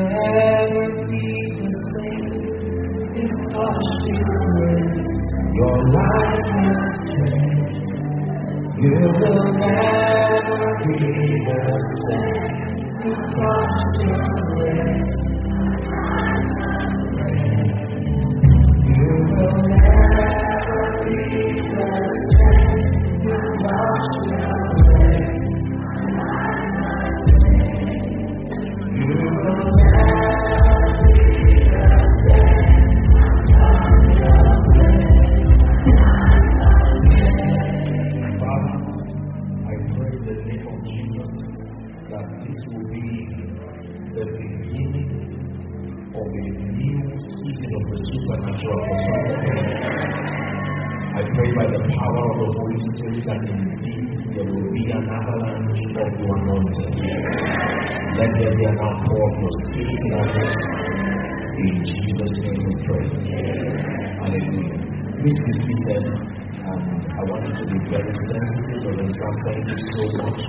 never be the same. If touched His grace, your life will change. You will never be the same. If touched His grace, you will never be the same. If touched His grace, you will never be the same. Father, I pray in the name of Jesus that this will be the beginning of a new season of the supernatural for somebody. I pray by the power of the Holy Spirit that indeed there will be an avalanche of your anointing. Let there be an outpour of your spirit in our midst. In Jesus' name we pray. Hallelujah. Please be seated. I want you to be very sensitive of yourself. Thank you so much.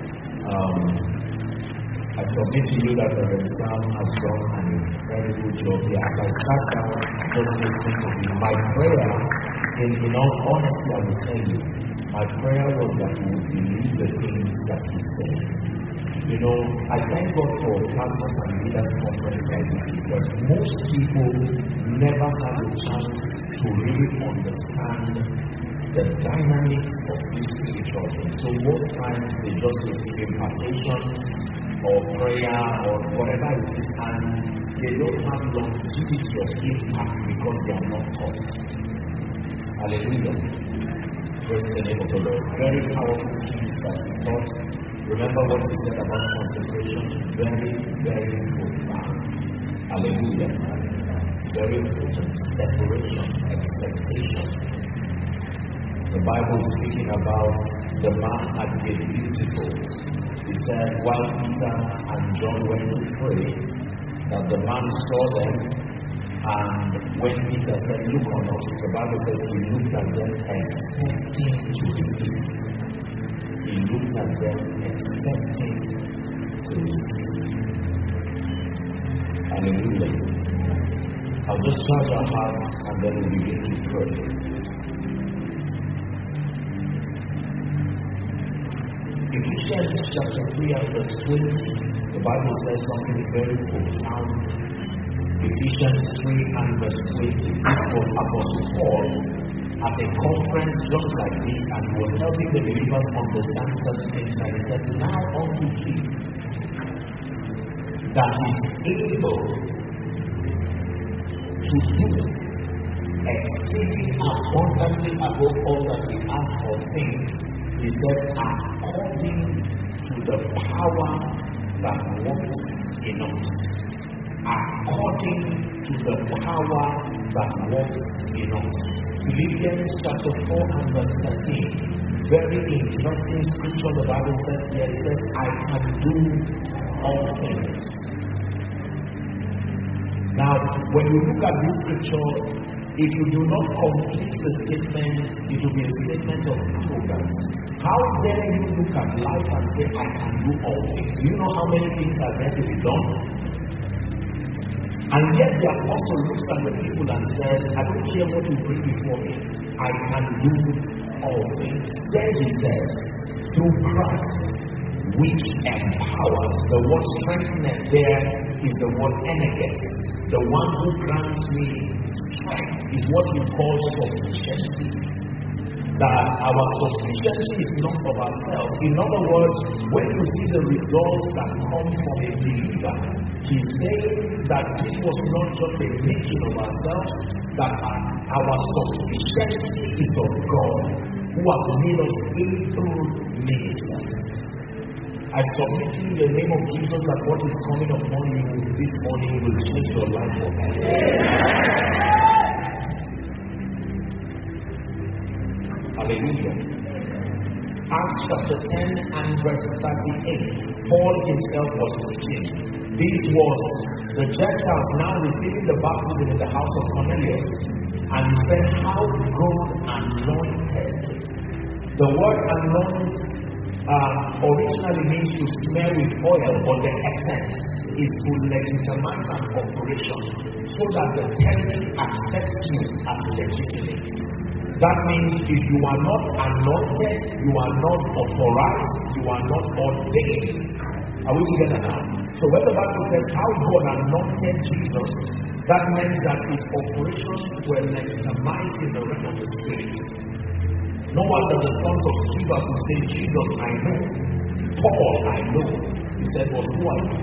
I submit to you that Reverend Sam has done an incredible job here. As I sat down just listening to him, my prayer, in all honesty, I will tell you, my prayer was that you would believe the things that he said. You know, I thank God for pastors and leaders conference like this because most people never have a chance to really understand the dynamics of this spiritual thing. So most times they just receive impartation or prayer or whatever it is, and they don't have longevity of impact because they are not taught. Hallelujah. Praise the name of the Lord. Very powerful things that we taught. Remember what we said about consecration? Very, very profound. Hallelujah. Very important. Separation, expectation. The Bible is speaking about the man at the beautiful. He said, while Peter and John went to pray, that the man saw them, and when Peter said, look on us, the Bible says he looked at them expecting to receive. He looked at them expecting to receive. Hallelujah. I'll just charge our hearts and then we'll begin to pray. Ephesians chapter 3 and verse 20, the Bible says something very profound. Ephesians 3 and verse 20. This was Apostle Paul at a conference just like this, and he was helping the believers understand certain things. And he said, now unto him that is able to do exceeding abundantly above all that we ask or think. He says, according to the power that works in us. According to the power that works in us. Philippians chapter 4 and verse 13. Very interesting scripture. The Bible says here, it says, I can do all things. Now, when you look at this scripture, if you do not complete the statement, it will be a statement of arrogance. How dare you look at life and say, I can do all things? Do you know how many things are there to be done? And yet the apostle looks at the people and says, I don't care what you bring before me. I can do all things. Then he says, through Christ, which empowers. The word strengthened there is the word energetic. The one who grants me strength is what we call sufficiency. That our sufficiency is not of ourselves. In other words, when you see the results that come from a believer, he's saying that this was not just a making of ourselves, that our sufficiency is of God, who has made us able ministers. I submit to you in the name of Jesus that what is coming upon you this morning will change your life forever. Hallelujah. Acts chapter 10 and verse 38. Paul himself was teaching. This was the Gentiles now receiving the baptism in the house of Cornelius. And he said, how God anointed. The word anoint originally means to smear with oil, but the essence is to legitimize an operation so that the territory accepts you as legitimate. That means if you are not anointed, you are not authorized, you are not ordained. Are we together now? So when the Bible says how God anointed Jesus, that means that his operations were legitimized in the realm of the Spirit. No wonder the sons of Sceva would say, Jesus, I know. Paul, I know. He said, but who are you?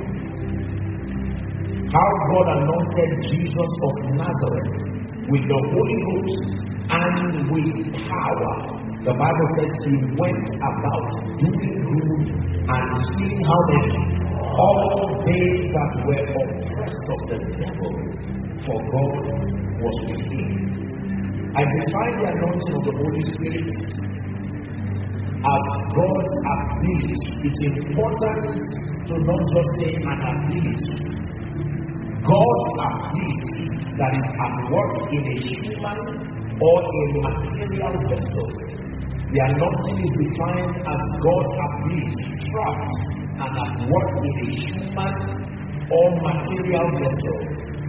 How God anointed Jesus of Nazareth with the Holy Ghost and with power. The Bible says he went about doing good and healing how many? All they that were oppressed of the devil, for God was with him. I define the anointing of the Holy Spirit as God's ability. It's important to not just say an ability. God's ability that is at work in a human or a material vessel. The anointing is defined as God's ability, trapped and at work in a human or material vessel,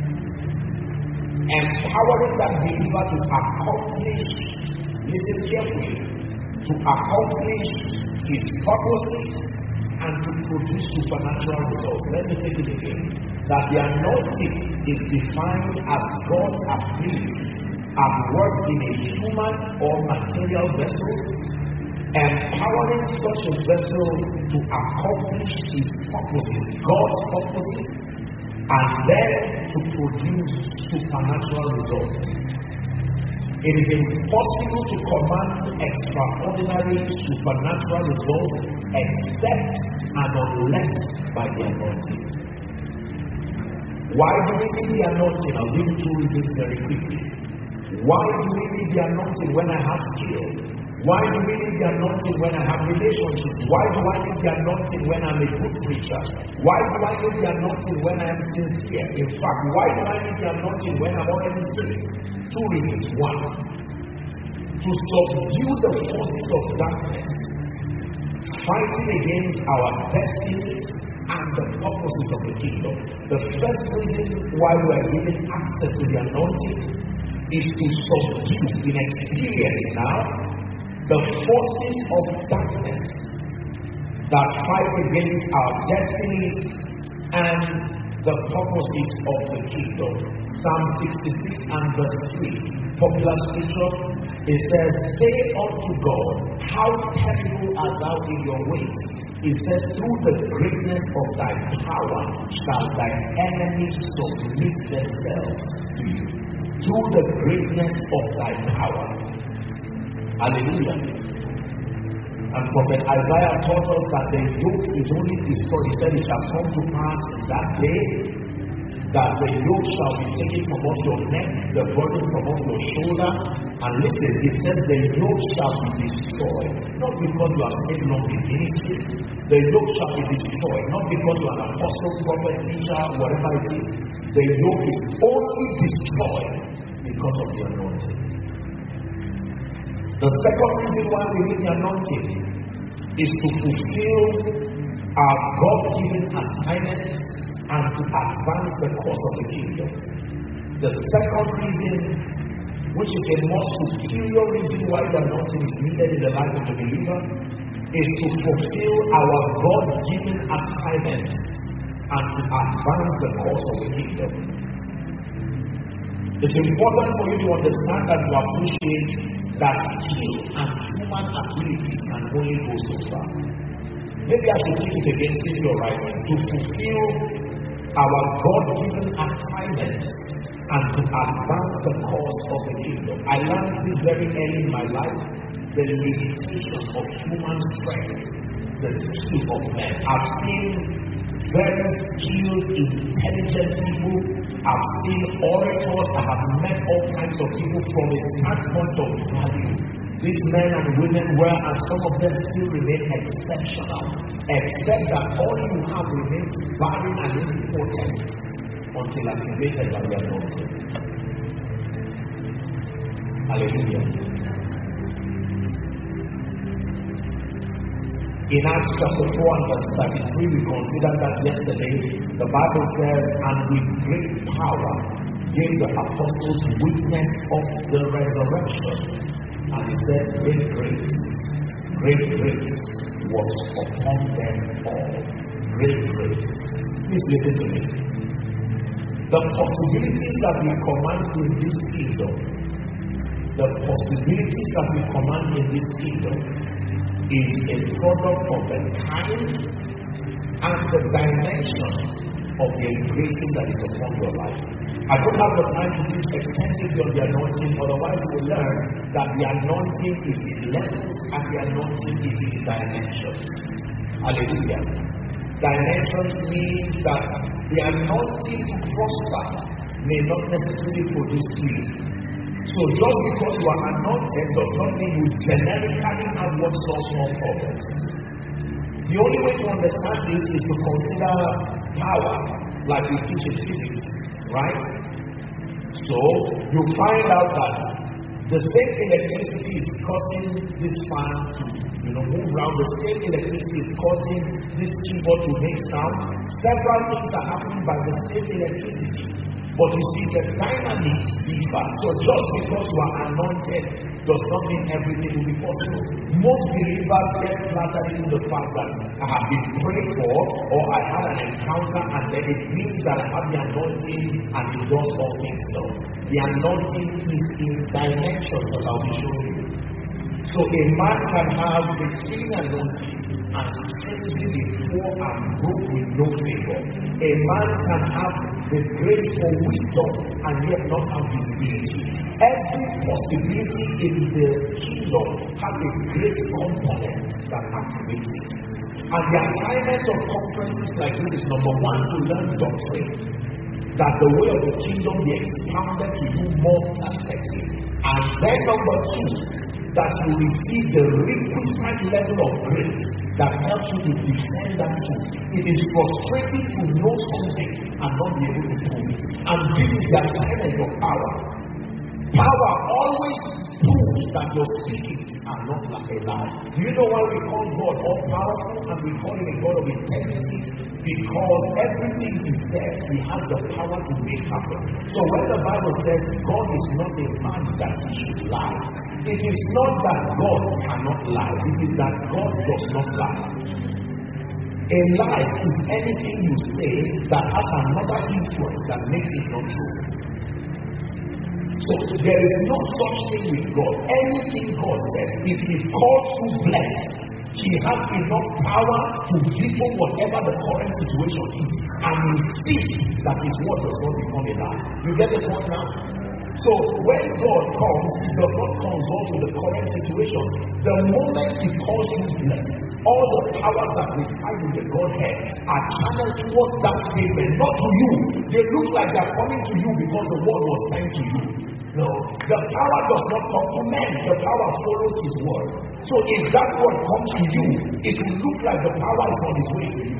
empowering that believer to accomplish, listen carefully, to accomplish his purposes and to produce supernatural results. Let me take it again. That the anointing is defined as God's ability at work in a human or material vessel, empowering such a vessel to accomplish his purposes, God's purposes, and then to produce supernatural results. It is impossible to command extraordinary supernatural results except and unless by the anointing. Why do we need the anointing? I'll give you two reasons very quickly. Why do we need the anointing when I have skill? Why do we need the anointing when I have relationships? Why do I need the anointing when I'm a good preacher? Why do I need the anointing when I'm sincere? In fact, why do I need the anointing when I'm already saved? Two reasons. One, to subdue the forces of darkness, fighting against our destinies and the purposes of the kingdom. The first reason why we are given access to the anointing is to subdue in experience now the forces of darkness that fight against our destinies and the purposes of the kingdom. Psalm 66 and verse 3, popular scripture, it says, say unto God, how terrible art thou in your ways. It says, through the greatness of thy power shall thy enemies submit themselves to you. Through the greatness of thy power. Hallelujah. And Prophet Isaiah taught us that the yoke is only destroyed. He said it shall come to pass in that day that the yoke shall be taken from off your neck, the burden from off your shoulder. And listen, it says the yoke shall be destroyed. Not because you have stayed long in ministry. The yoke shall be destroyed. Not because you are an apostle, prophet, teacher, whatever it is. The yoke is only destroyed because of the anointing. The second reason why we need the anointing is to fulfill our God-given assignments and to advance the cause of the kingdom. The second reason, which is a more superior reason why the anointing is needed in the life of the believer, is to fulfill our God-given assignments and to advance the cause of the kingdom. It's important for you to understand and to appreciate that skill and human abilities can only go so far. Maybe I should take it again since you're writing. To fulfill our God-given assignments and to advance the cause of the kingdom. I learned this very early in my life, the limitation of human strength, the skill of men. I've seen very skilled, intelligent people. I've seen orators. I have met all kinds of people from a standpoint of value. These men and women were, and some of them still remain exceptional, except that all you have remains barren and impotent until activated by the anointing. Hallelujah. In Acts chapter 4 and verse 33, we considered that yesterday. The Bible says, and with great power gave the apostles witness of the resurrection. And he said, great grace was upon them all. Great grace. Please listen to me. The possibilities that we command in this kingdom, is a product of the kind and the dimension of the embracing that is upon your life. I don't have the time to teach extensively on the anointing, otherwise you will learn that the anointing is in levels and the anointing is in dimensions. Hallelujah. Dimensions means that the anointing to prosper may not necessarily produce healing. So just because you are anointed does not mean you generically have what solves all problems. The only way to understand this is to consider power, like we teach in physics, right? So you find out that the same electricity is causing this fan to move around. The same electricity is causing this keyboard to make sound. Several things are happening by the same electricity. But you see, the dynamics differ. So just because you are anointed does not mean everything will be possible. Most believers get flattered into the fact that I have been prayed for, or I had an encounter, and then it means that I have the anointing and it does all things. No. The anointing is in dimensions, as I'll be showing you. So a man can have the healing anointing and strangely be poor and broke with no favor. A man can have the grace for wisdom and yet not have visibility. Every possibility in the kingdom has a grace component that activates it. And the assignment of conferences like this is number one, to learn doctrine, that the way of the kingdom be expounded to you more perfectly. And then number two, that you receive the requisite level of grace that helps you to defend that truth. It is frustrating to know something and not be able to prove it. And this is the assignment of power. Power always proves that your speakings are not like a lie. Do you know why we call God all powerful and we call him a God of integrity? Because everything he says, he has the power to make happen. So when the Bible says God is not a man that he should lie, it is not that God cannot lie. It is that God does not lie. A lie is anything you say that has another influence that makes it not true. So there is no such thing with God. Anything God says, if he calls you blessed, he has enough power to veto whatever the current situation is and insist that his word does not become a lie. You get the point now? So when God comes, he does not consult with the current situation. The moment he calls you blessed, all the powers that reside in the Godhead are channeled towards that statement, not to you. They look like they are coming to you because the word was sent to you. No, the power does not come to men. The power follows his word. So if that word comes to you, it will look like the power is on its way to you.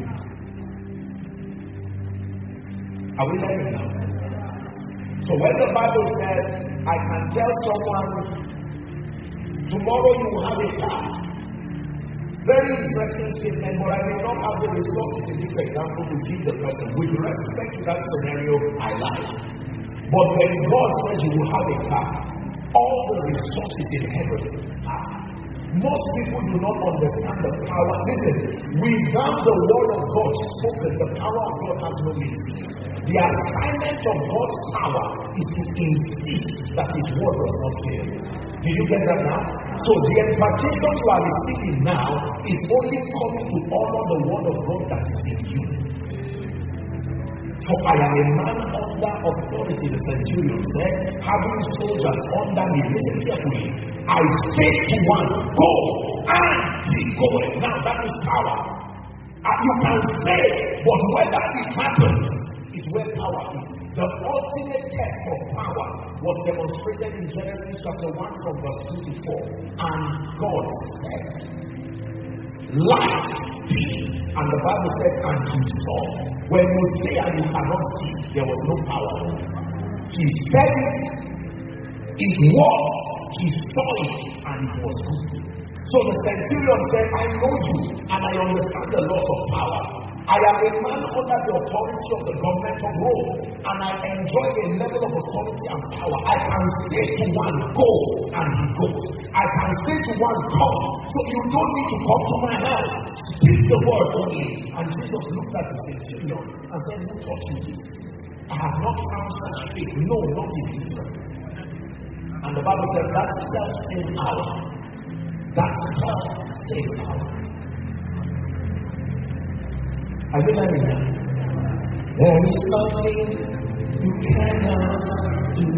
Are we learning now? So when the Bible says, I can tell someone, tomorrow you will have a car. Very interesting statement, but I may not have the resources in this example to give the person. With respect to that scenario, I lie. But when God says you will have a car, all the resources in heaven are. Most people do not understand the power. Listen, without the word of God spoken, the power of God has no meaning. The assignment of God's power is to insist that his word does not fail. Did you get that now? So the impartation you are receiving now is only coming to honor the word of God that is in you. For I am a man under authority, the centurion said, having soldiers under me. Listen carefully. I say to one, go, and he goeth. Now that is power. And you can say, but whether it happens is where power is. The ultimate test of power was demonstrated in Genesis chapter 1 from verse 2 to 4. And God said, light be. And the Bible says, and he saw. When you say and you cannot see, there was no power. He said it, it was, he saw it, and it was good. So the centurion said, I know you, and I understand the laws of power. I am a man under the authority of the government of Rome, and I enjoy a level of authority and power. I can say to one, go, and he goes. I can say to one, come. So you don't need to come to my house. Speak the word only. And Jesus looked at the centurion and said, who taught you this? I have not found such faith. No, not in Israel. And the Bible says that self-same hour. That self-same hour. Are you hearing that? There is nothing you cannot do.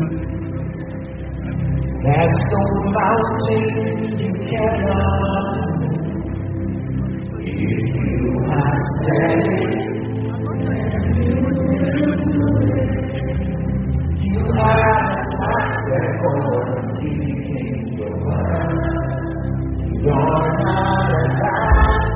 There's no mountain you cannot move. If you have said it, you have a track record of keeping your word. You're not a bad.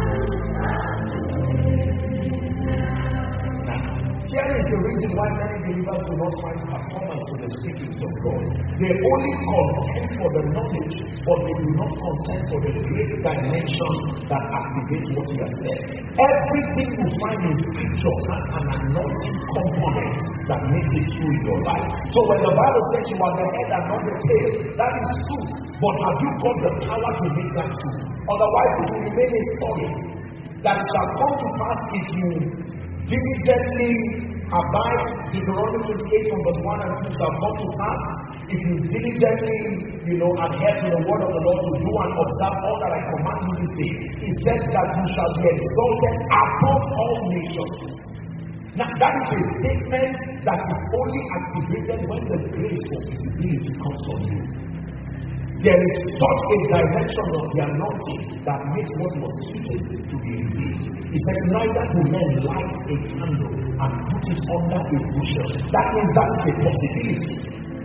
Here is the reason why many believers do not find performance in the speakings of God. They only contend for the knowledge, but they do not contend for the great dimension that activates what he has said. Everything you find in scripture has an anointing component that makes it true in your life. So when the Bible says you are the head and not the tail, that is true. But have you got the power to make that true? Otherwise it will remain a story that it shall come to pass if you diligently abide. Deuteronomy 28 from verse 1 and 2 shall come to pass if you diligently, adhere to the word of the Lord to do and observe all that I command you this day. It says that you shall be exalted above all nations. Now that is a statement that is only activated when the grace for visibility comes on you. There is such a dimension of the anointing that makes what was hidden to be revealed. He says, neither do men light a candle and put it under a bushel. That means that is a possibility.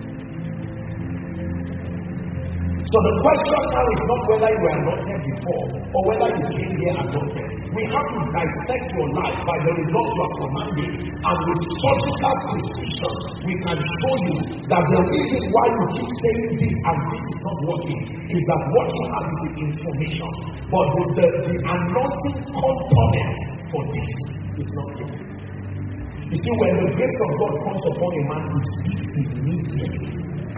So the question now is not whether you were anointed before or whether you came here anointed. We have to dissect your life by the results you are commanding, and with surgical precision we can show you that the reason why you keep saying this and this is not working is that what you have is the information, but the anointing component for this is not there. You see, when the grace of God comes upon a man, it speaks immediately.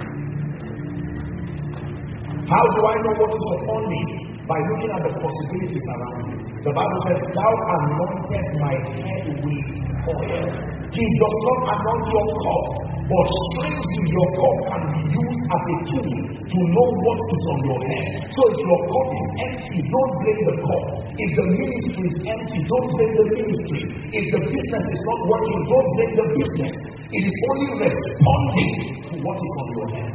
How do I know what is upon me? By looking at the possibilities around me. The Bible says, thou anointest my head with oil. He does not anoint your cup, but strangely your cup can be used as a tool to know what is on your head. So if your cup is empty, don't blame the cup. If the ministry is empty, don't blame the ministry. If the business is not working, don't blame the business. It is only responding to what is on your head.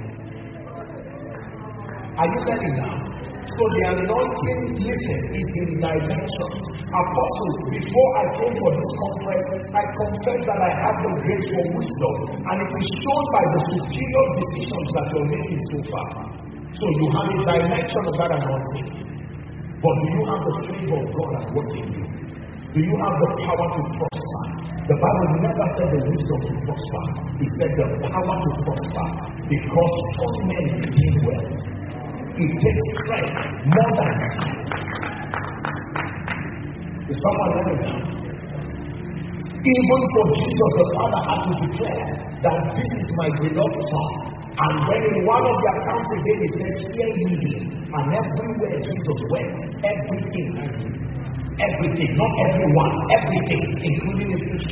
Are you getting now? So the anointing, listen, is in dimensions. Apostles, before I came for this conference, I confessed that I have the grace for wisdom, and it is shown by the superior decisions that you're making so far. So you have a dimension of that anointing. But do you have the favor of God at work in you? Do you have the power to prosper? The Bible never said the wisdom to prosper. It said the power to prosper, because strong men retain wealth. It takes strength more than speed. Is someone learning now? Even for Jesus, the Father had to declare that this is my beloved Son. And when in one of the accounts again, it says, hear ye him. And everywhere Jesus went, everything, not everyone, everything, including the fish.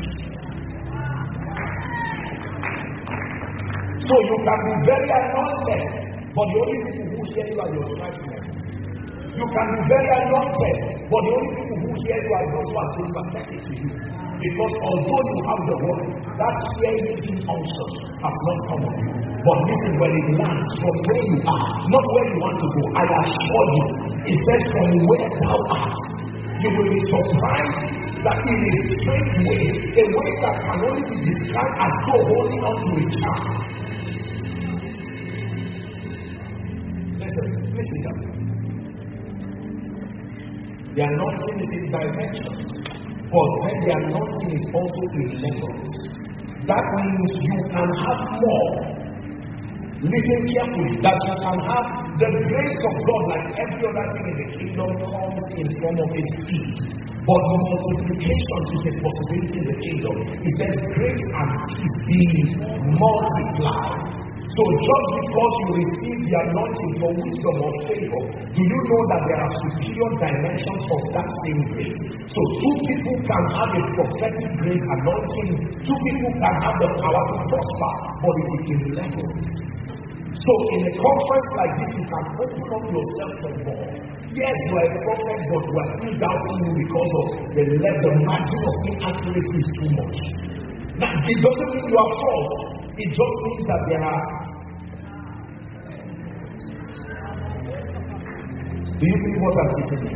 So you can be very anointed, but the only people who hear you are your tribesmen. You can be very anointed, but the only people who hear you are those who are sympathetic to you. Because although you have the word, that hearing function has not come on you. But listen, when it lands from where you are, not where you want to go, I assure you, it says from where thou art, you will be surprised that in a strange way, a way that can only be described as though holding on to a child. Listen. The anointing is in dimension, but when the anointing is also in levels, that means you can have more. Listen carefully, that you can have the grace of God, like every other thing in the kingdom, comes in form of a seed. But multiplication is a possibility in the kingdom. It says grace and peace being multiplied. So just because you receive the anointing for wisdom or favor, do you know that there are superior dimensions of that same grace? So two people can have a prophetic grace anointing, two people can have the power to prosper, but it is in levels. So in a conference like this, you can open up yourself for more. Yes, you are a prophet, but we are still doubting you because of the margin of inaccuracy is too much. Now, it doesn't mean you are false. It just means that there are. Do you believe what I'm teaching you?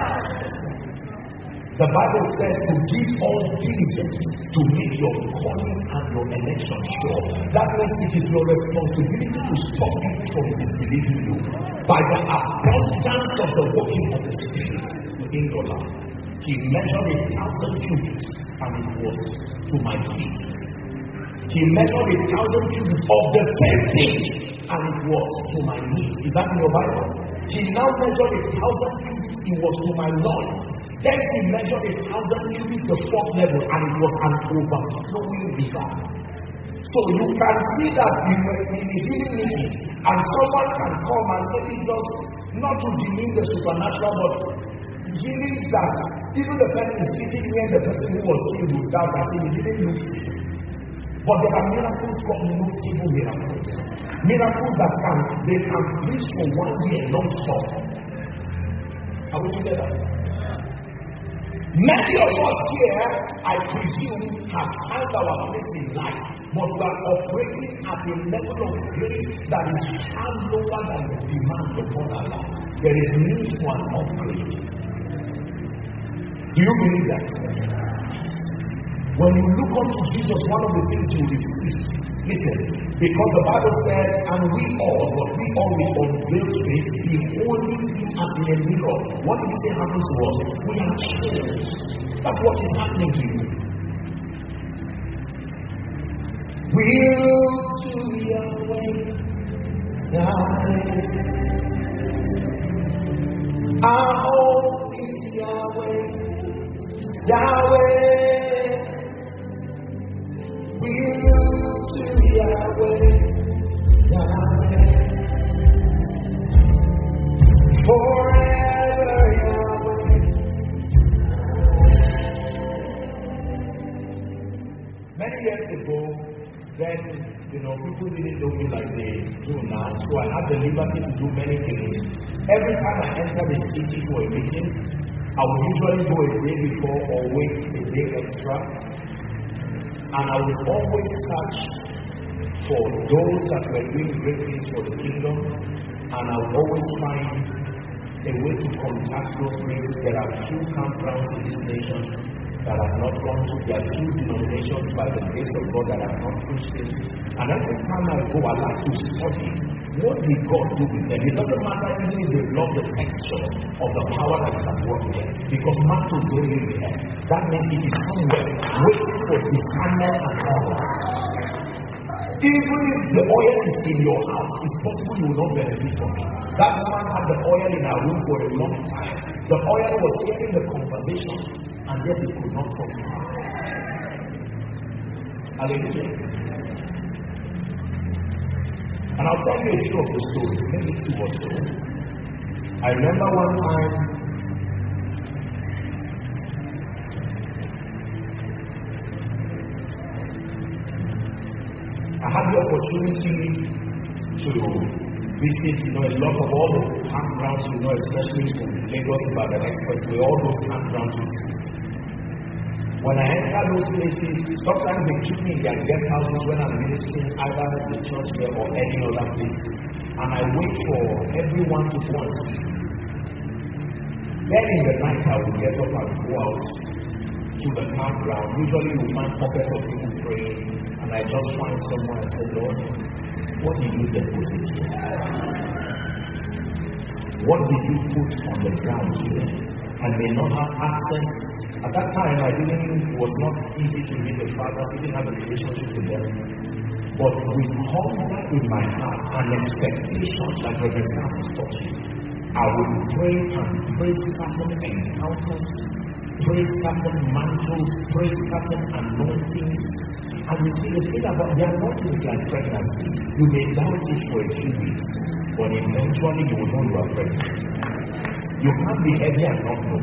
The Bible says to give all diligence to make your calling and your election sure. That means it is your responsibility to stop people from disbelieving you by the abundance of the working of the Spirit within your life. He measured 1,000 cubits and it was to my feet. He measured 1,000 cubits of the same thing and it was to my knees. Is that in your Bible? He now measured 1,000 cubits, it was to my loins. Then he measured 1,000 cubits, the fourth level, and it was an overflowing river. So you can see that we were in a healing meeting, and someone can come and maybe just, not to demean the supernatural, but healings that even the person sitting near the person who was healed would doubt that he didn't look sick. But there are miracles called notable miracles. Miracles that can preach for 1 year non-stop. Are we together? Many of us here, I presume, have found our place in life, but we are operating at a level of grace that is far lower than the demand upon our life. There is need for an upgrade. Do you believe that? When you look unto Jesus, one of the things you receive, listen, because the Bible says, and we all with unveiled face, beholding him as in a mirror. What did he say happens to us? We are changed. That's what is happening to you. Will to Yahweh, Yahweh. Our hope is Yahweh, Yahweh. We look to Yahweh, Yahweh, forever Yahweh. Many years ago, then, people didn't know me like they do now, so I had the liberty to do many things. Every time I entered a city for a meeting, I would usually go a day before or wait a day extra. And I would always search for those that were doing great things for the kingdom, and I would always find a way to contact those places. There are few campgrounds in this nation that I have not gone to. There are few denominations by the grace of God that I have not preached in. And every time I go, I like to study. What did God do with them? It doesn't matter even if they love the texture of the power that is at work there. Because matters don't live there. That means it is somewhere waiting for discernment and power. Even if the oil is in your house, it's possible you will not benefit from it. That woman had the oil in her room for a long time. The oil was hearing the conversation, and yet it could not profit her. Hallelujah. And I'll tell you a few of the stories, maybe two or so. I remember one time, I had the opportunity to visit, a lot of all the campgrounds, especially from Lagos about the expressway, all those campgrounds we see. When I enter those places, sometimes they keep me in their guest houses when I'm ministering, either at the church there or any other place. And I wait for everyone to go and see. Then in the night, I will get up and go out to the campground. Usually you find pockets of people praying. And I just find someone and say, Lord, what did you deposit here? What did you put on the ground here? I may not have access. At that time, it was not easy to meet the fathers. We didn't have a relationship with them. but with hunger in my heart and expectation, like Reverend Sam was touching, I will pray and pray certain encounters, pray certain mantles, pray certain anointings. And you see, the thing about the anointing is like pregnancy. You may doubt it for a few weeks, but eventually you will know you are pregnant. You can't be heavy and not know.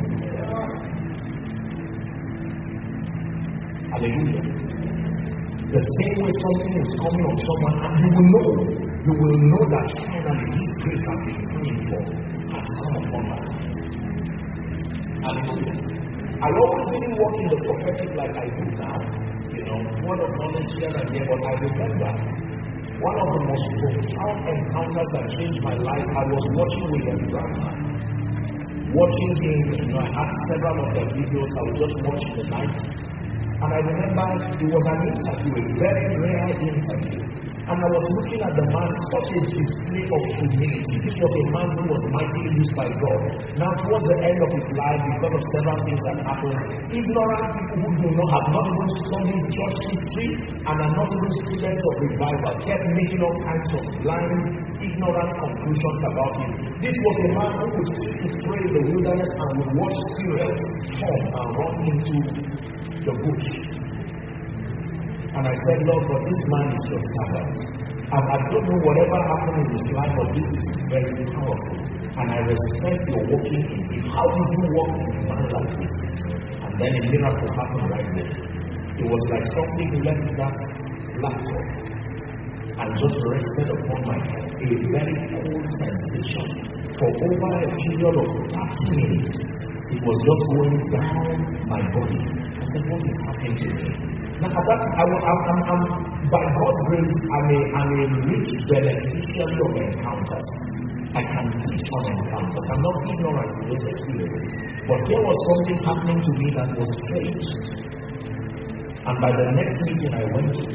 Hallelujah. The same way something is coming on someone, and you will know that finally this grace has been praying for has come upon my life. Hallelujah. I always didn't walk in the prophetic like I do now. Word of knowledge here and there, but I remember one of the most profound encounters that changed my life. I was watching William Branham. Watching him, I had several of their videos. I was just watching the night. And I remember it was an interview, a very rare interview. And I was looking at the man, such a display of humility. This was a man who was mightily used by God. Now, towards the end of his life, because of several things that happened, ignorant people who have not even studied church history and are not even students of revival kept making all kinds of blind, ignorant conclusions about him. This was a man who would sit to pray in the wilderness and would watch squirrels form and run into the bush. And I said, Lord, but this man is your servant. And I don't know whatever happened in his life, but this is very powerful. And I respect your walking in him. How did you walk in a man like this? And then a miracle happened right there. It was like something left that laptop and just rested upon my head. A very cold sensation. For over a period of 30 minutes, it was just going down my body. I said, what is happening to me? Now, at that I'm by God's grace, I'm a rich beneficiary of encounters. I can teach on encounters. I'm not ignorant in those experiences. But there was something happening to me that was strange. And by the next meeting I went to,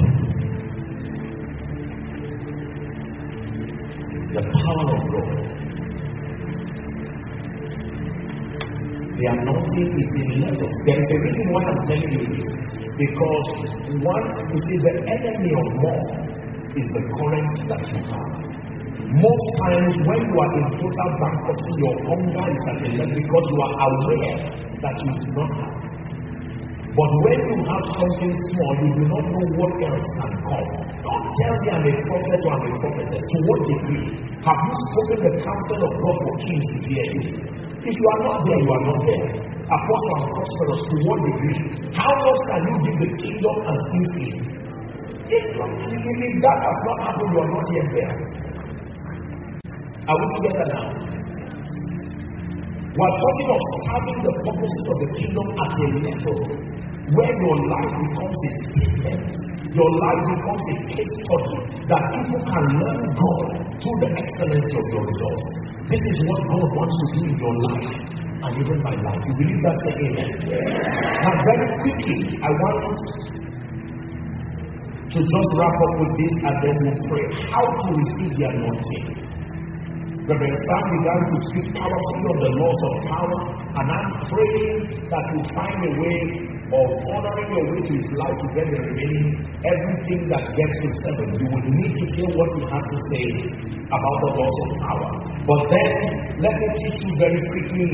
the power of God, the anointing is in levels. There is a reason why I'm telling you this. Because one, you see, the enemy of more is the current that you have. Most times when you are in total bankruptcy, your hunger is at a level because you are aware that you do not have. But when you have something small, you do not know what else can come. Don't tell me I'm a prophet or I'm a prophetess. To what degree? Have you spoken the counsel of God for kings to hear you? If you are not there, you are not there. Apostle and prosperous, to what degree? How much can you give the kingdom and still see? If that has not happened, you are not yet there. Are we together now? We are talking of serving the purposes of the kingdom at a level where your life becomes a statement, your life becomes a case study that people can learn God through the excellency of your results. This is what God wants to do in your life and even my life. You believe that? Say amen. Now very quickly, I want to just wrap up with this and then we'll pray. How to receive the anointing. Reverend Sam began to speak powerfully on the laws of power, and I'm praying that you find a way of honoring your way to his life to get the remaining everything that gets to 7. You will need to hear what he has to say about the laws of power. But then, let me teach you very quickly.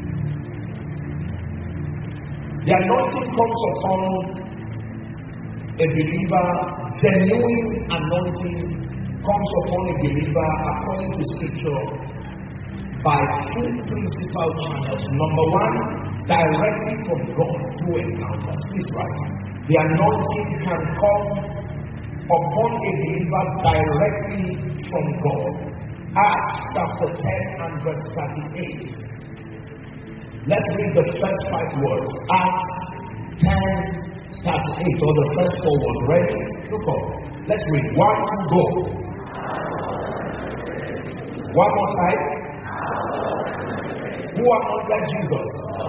The anointing comes upon a believer, genuine anointing comes upon a believer according to scripture by two principal channels. Number one, directly from God through encounters. Please write. The anointing can come upon a believer directly from God. Acts chapter 10 and verse 38. Let's read the first 5 words. Acts 10:38, or the first 4 words. Ready? Look up. Let's read. 1, 2, go. One more time. Who anointed Jesus?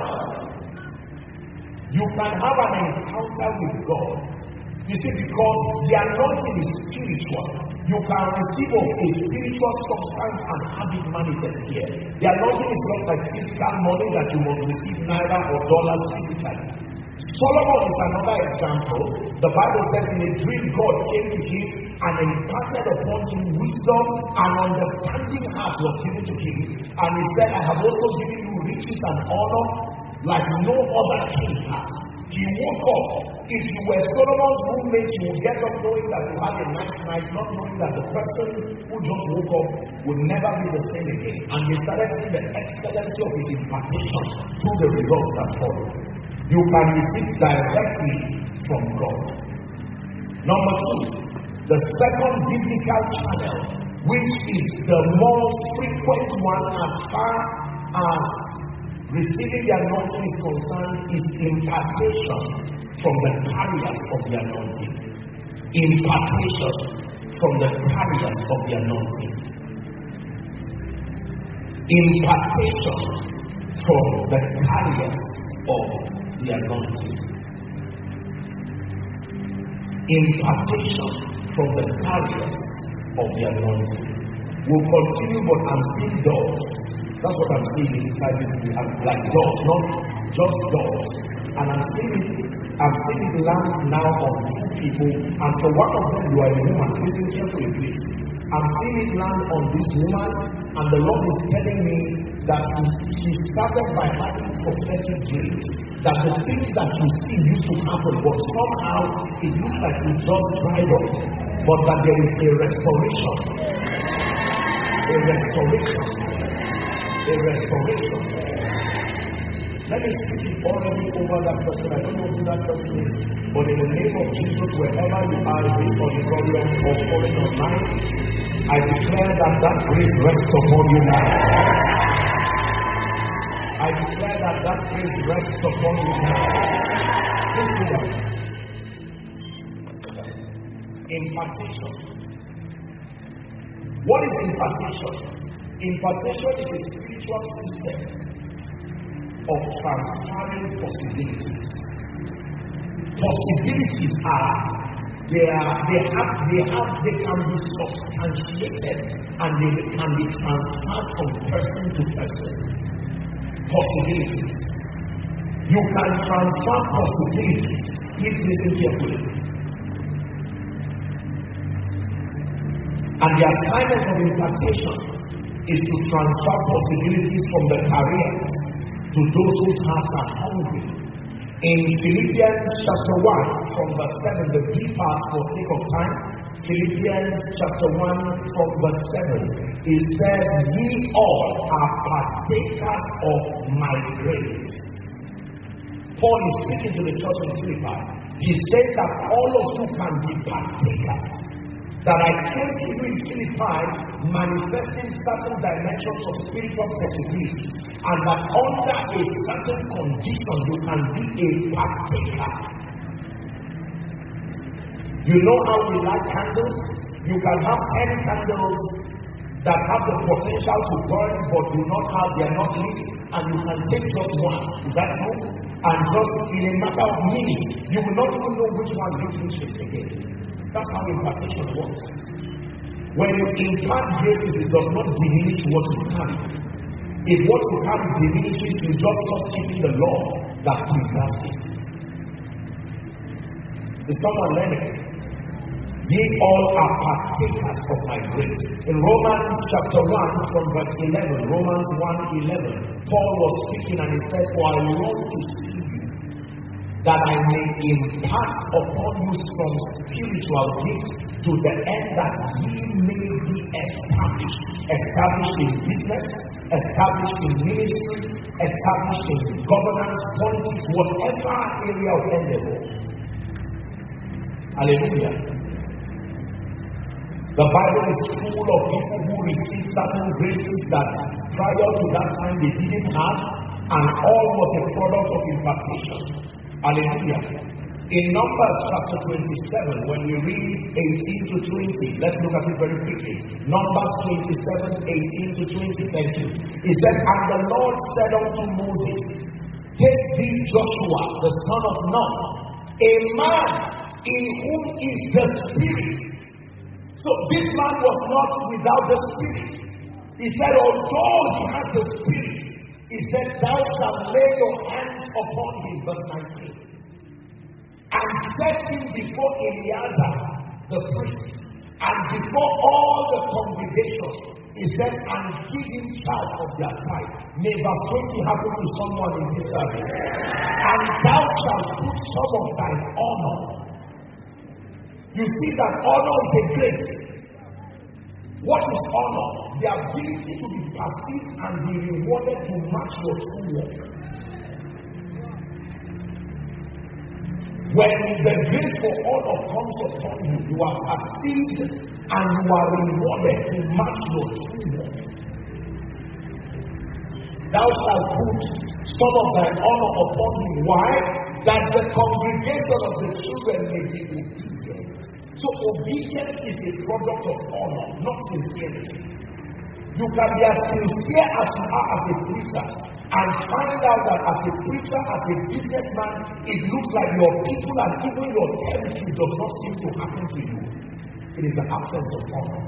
You can have an encounter with God. You see, because the anointing is spiritual, you can receive of a spiritual substance and have it manifest here. The anointing is not like physical money that you must receive naira or dollars physically. Solomon is another example. The Bible says in a dream God came to him and imparted upon him wisdom and understanding heart was given to him. And he said, I have also given you riches and honor like no other king has. He woke up. If you were Solomon's roommate, you would get up knowing that you had a nice night, not knowing that the person who just woke up would never be the same again. And they started seeing the excellency of his impartation through the results that followed. You can receive directly from God. Number two, the second biblical channel, which is the most frequent one as far as receiving the anointing is concerned, is impartation from the carriers of the anointing. Impartation from the carriers of the anointing. Impartation from the carriers of the anointing. Impartation from the carriers of the anointing. We'll continue, but I'm seeing doors. That's what I'm seeing inside of me. Like doors, not just doors. And I'm seeing it land now on two people. And for one of them, you are a woman. Listen carefully, please. I'm seeing it land on this woman, and the Lord is telling me that she started by having prophetic dreams. That the things that you see used to happen, but somehow it looks like it just dried up. But that there is a restoration. A restoration. A restoration. Let me speak it already over that person. I don't know who that person is, but in the name of Jesus, wherever you are in this auditorium or falling online, I declare that grace rests upon you now. I declare that grace rests upon you now. Please sit down. Impartation. What is impartation? Impartation is a spiritual system of transferring possibilities. Possibilities they can be substantiated and they can be transferred from person to person. Possibilities. You can transfer possibilities. Please listen carefully. And the assignment of impartation is to transfer possibilities from the carriers to those whose hearts are hungry. In Philippians chapter 1 from verse 7, the B part for sake of time, Philippians chapter 1 from verse 7, it says, ye all are partakers of my grace. Paul is speaking to the church in Philippi. He says that all of you can be partakers. That I came to you in Philippi manifesting certain dimensions of spiritual possibilities, and that under a certain condition you can be a partaker. You know how we light candles? You can have 10 candles that have the potential to burn but they are not lit, and you can take just one. Is that true? And just in a matter of minutes, you will not even know which one lit which again. That's how impartation works. When you impart graces, it does not diminish what you carry. If what you carry diminishes, you just stop keeping the law that preserves it. Is someone learning? Ye all are partakers of my grace. In Romans chapter 1 from verse 11, Romans 1:11, Paul was speaking and he said, for I long to see you, that I may impart upon you some spiritual gifts, to the end that ye may be established. Established in business, established in ministry, established in governance, politics, whatever area of endeavor. Hallelujah. The Bible is full of people who received certain graces that prior to that time they didn't have, and all was a product of impartation. Hallelujah. In Numbers chapter 27, when we read 18 to 20, let's look at it very quickly. Numbers 27, 18 to 20, thank you. It says, and the Lord said unto Moses, take thee Joshua, the son of Nun, a man in whom is the Spirit. So this man was not without the Spirit. He said, although he has the Spirit, he said, thou shalt lay your hands upon him. Verse 19. and set him before Eleazar the priest and before all the congregation. He said, and give him charge of their sight. May verse 20 happen to someone in this service. And thou shalt put some of thine honor. You see that honor is a grace. What is honor? The ability to be perceived and be rewarded to match your true work. When the grace for honor comes upon you, you are perceived and you are rewarded to match your true work. Thou shalt put some of thy honor upon him. Why? That the congregation of the children may be obedient. So obedience is a product of honor, not sincerity. You can be as sincere as you are as a preacher and find out that as a preacher, as a businessman, it looks like your people and even your territory does not seem to happen to you. It is the absence of honor.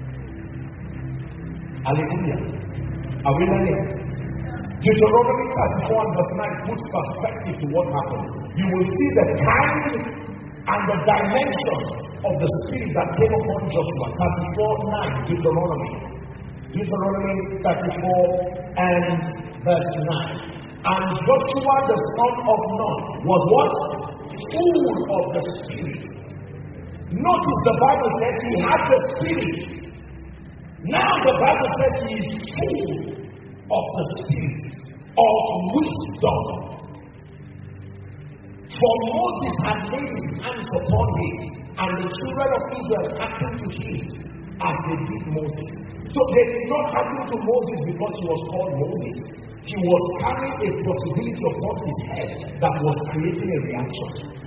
Hallelujah. Are we learning? Deuteronomy 34 and verse 9 puts perspective to what happened. You will see the kind and the dimension of the spirit that came upon Joshua. 34:9, Deuteronomy 34 and verse 9. And Joshua the son of Nun was what? Full of the spirit. Notice the Bible says he had the spirit. Now the Bible says he is full of the spirit of wisdom. For Moses had laid his hands upon him, and the children of Israel hearkened to him as they did Moses. So they did not hearken to Moses because he was called Moses. He was carrying a possibility upon his head that was creating a reaction.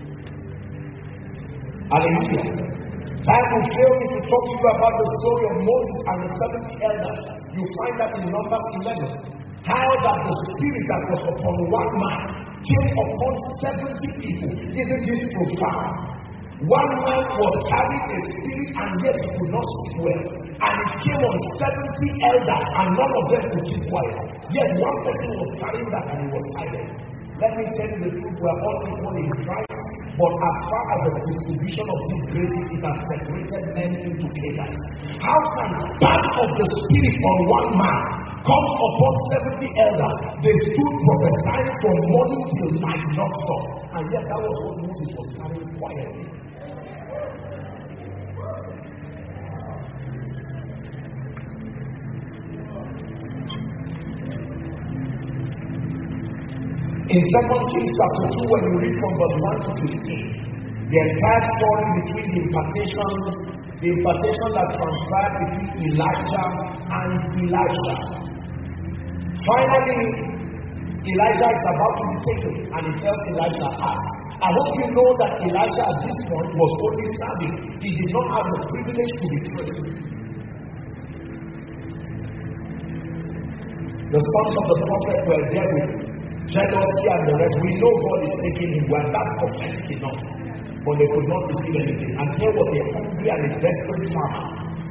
Hallelujah. Time will fail me to talk to you about the story of Moses and the 70 elders. You find that in Numbers 11. How that the spirit that was upon one man came upon 70 people. Isn't this profound? One man was carrying a spirit and yet he could not speak well. And it came on 70 elders and none of them could keep quiet. Yet one person was carrying that and he was silent. Let me tell you the truth, we are all equal in Christ, but as far as the distribution of these graces, it has separated men into cadres. How can part of the spirit on one man come upon 70 elders? They stood prophesying from morning till night, not stop. And yet that was what Moses was carrying quietly. In 2 Kings chapter 2, when you read from verse 1 to 15, the entire story between the impartation that transpired between Elijah and Elisha. Finally, Elijah is about to be taken, and he tells Elisha, ask. I hope you know that Elijah at this point was only serving. He did not have the privilege to be praying. The sons of the prophet were there with jealousy and the rest. We know God is taking him. We are that prophetic enough. But they could not receive anything. And there was a hungry and a desperate farmer.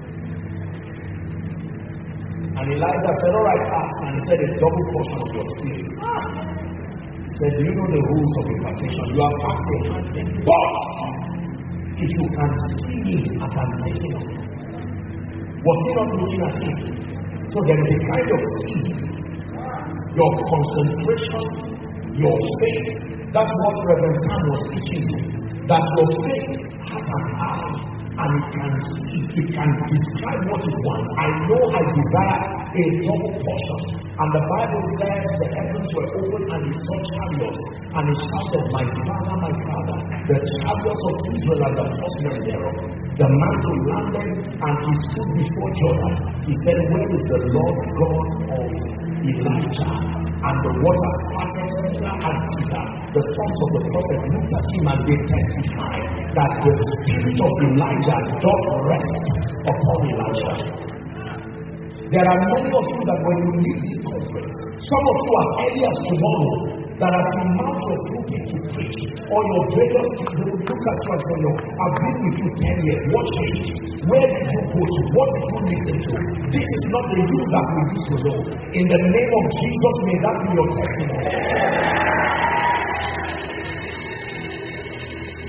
And Elijah said, all right, ask. And he said, a double portion of your spirit. He said, do you know the rules of impartation? You are fasting. But if you can see him as I'm taking him, was he not looking at him? So there is a kind of seed. Your concentration, your faith. That's what Reverend Sam was teaching you. That your faith has an eye and it can see, it can describe what it wants. I know I desire a double portion. And the Bible says the heavens were open and he saw chariots. And he shouted, my Father, the chariots of Israel and the horsemen thereof. The mantle landed and he stood before Jordan. He said, where is the Lord God of Elijah? And the waters parted and Peter, the sons of the prophet, looked at him and they testified that the spirit of Elijah doth rest upon Elijah. There are many of you that when you leave this conference, some of you as early as tomorrow, that as you mount your pulpit to preach, or your various people will look at you and say, no, I've been with you 10 years, what changed? Where did you go to? What did you listen to? This is not the you that we used to know. In the name of Jesus, may that be your testimony.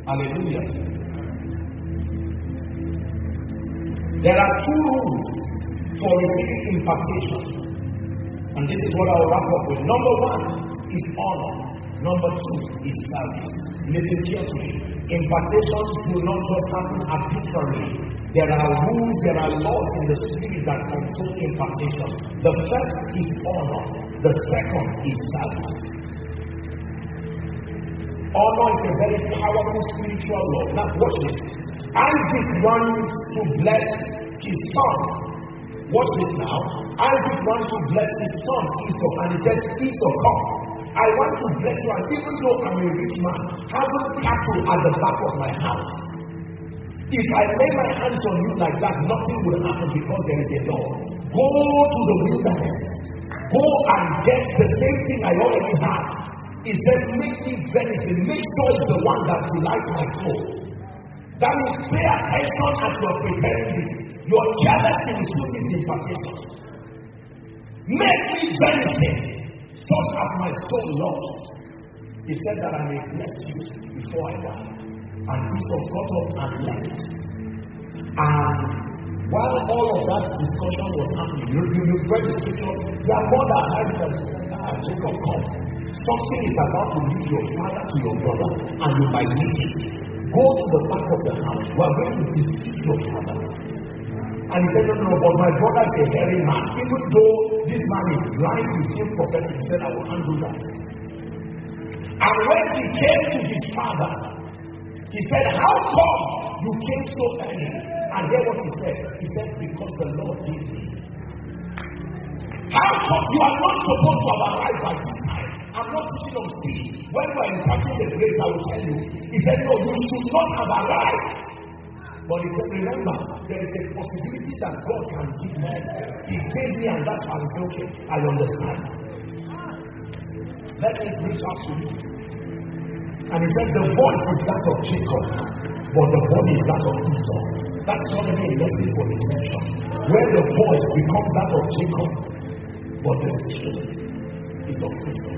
Hallelujah. There are two rules for receiving impartation. And this is what I will wrap up with. Number one is honor. Number two is service. Listen carefully. Impartations do not just happen arbitrarily. There are rules, there are laws in the spirit that control impartation. The first is honor. The second is service. Honor is a very powerful spiritual law. Now watch this. Isaac runs to bless his son. Watch this now. Isaac wants to bless his son Esau, and he says, Esau, come. I want to bless you, and even though I'm a rich man, having cattle at the back of my house. If I lay my hands on you like that, nothing will happen because there is a law. Go to the wilderness. Go and get the same thing I already have. It says, make me venison. Make sure it's the one that delights my soul. That means pay attention as you are preparing this. Your jealousy will soon be impartation. Make me venison, such as my soul loves. He said that I may bless you before I die. And Esau got up and left. And while all of that discussion was happening, you read the scripture, their mother had said, Jacob, come. Something is about to leave your father to your brother, and you might miss it. Go to the back of the house. We are going to defeat your father. And he said, no, but my brother is a hairy man. Even though this man is blind, he's still prophetic. He said, I will handle that. And when he came to his father, he said, how come you came so early? And hear what he said. He said, because the Lord gave me. How come you are not supposed to have arrived by this time? I'm not teaching on speed. When we are imparting the grace, I will tell you. He said, no, you should not have arrived. But he said, remember, there is a possibility that God can give me. He gave me, and that's why I said, okay, I understand. Let me reach out to you. And he said, the voice is that of Jacob, but the body is that of Esau. That's already a lesson for deception. Where the voice becomes that of Jacob, but the decision is of Esau.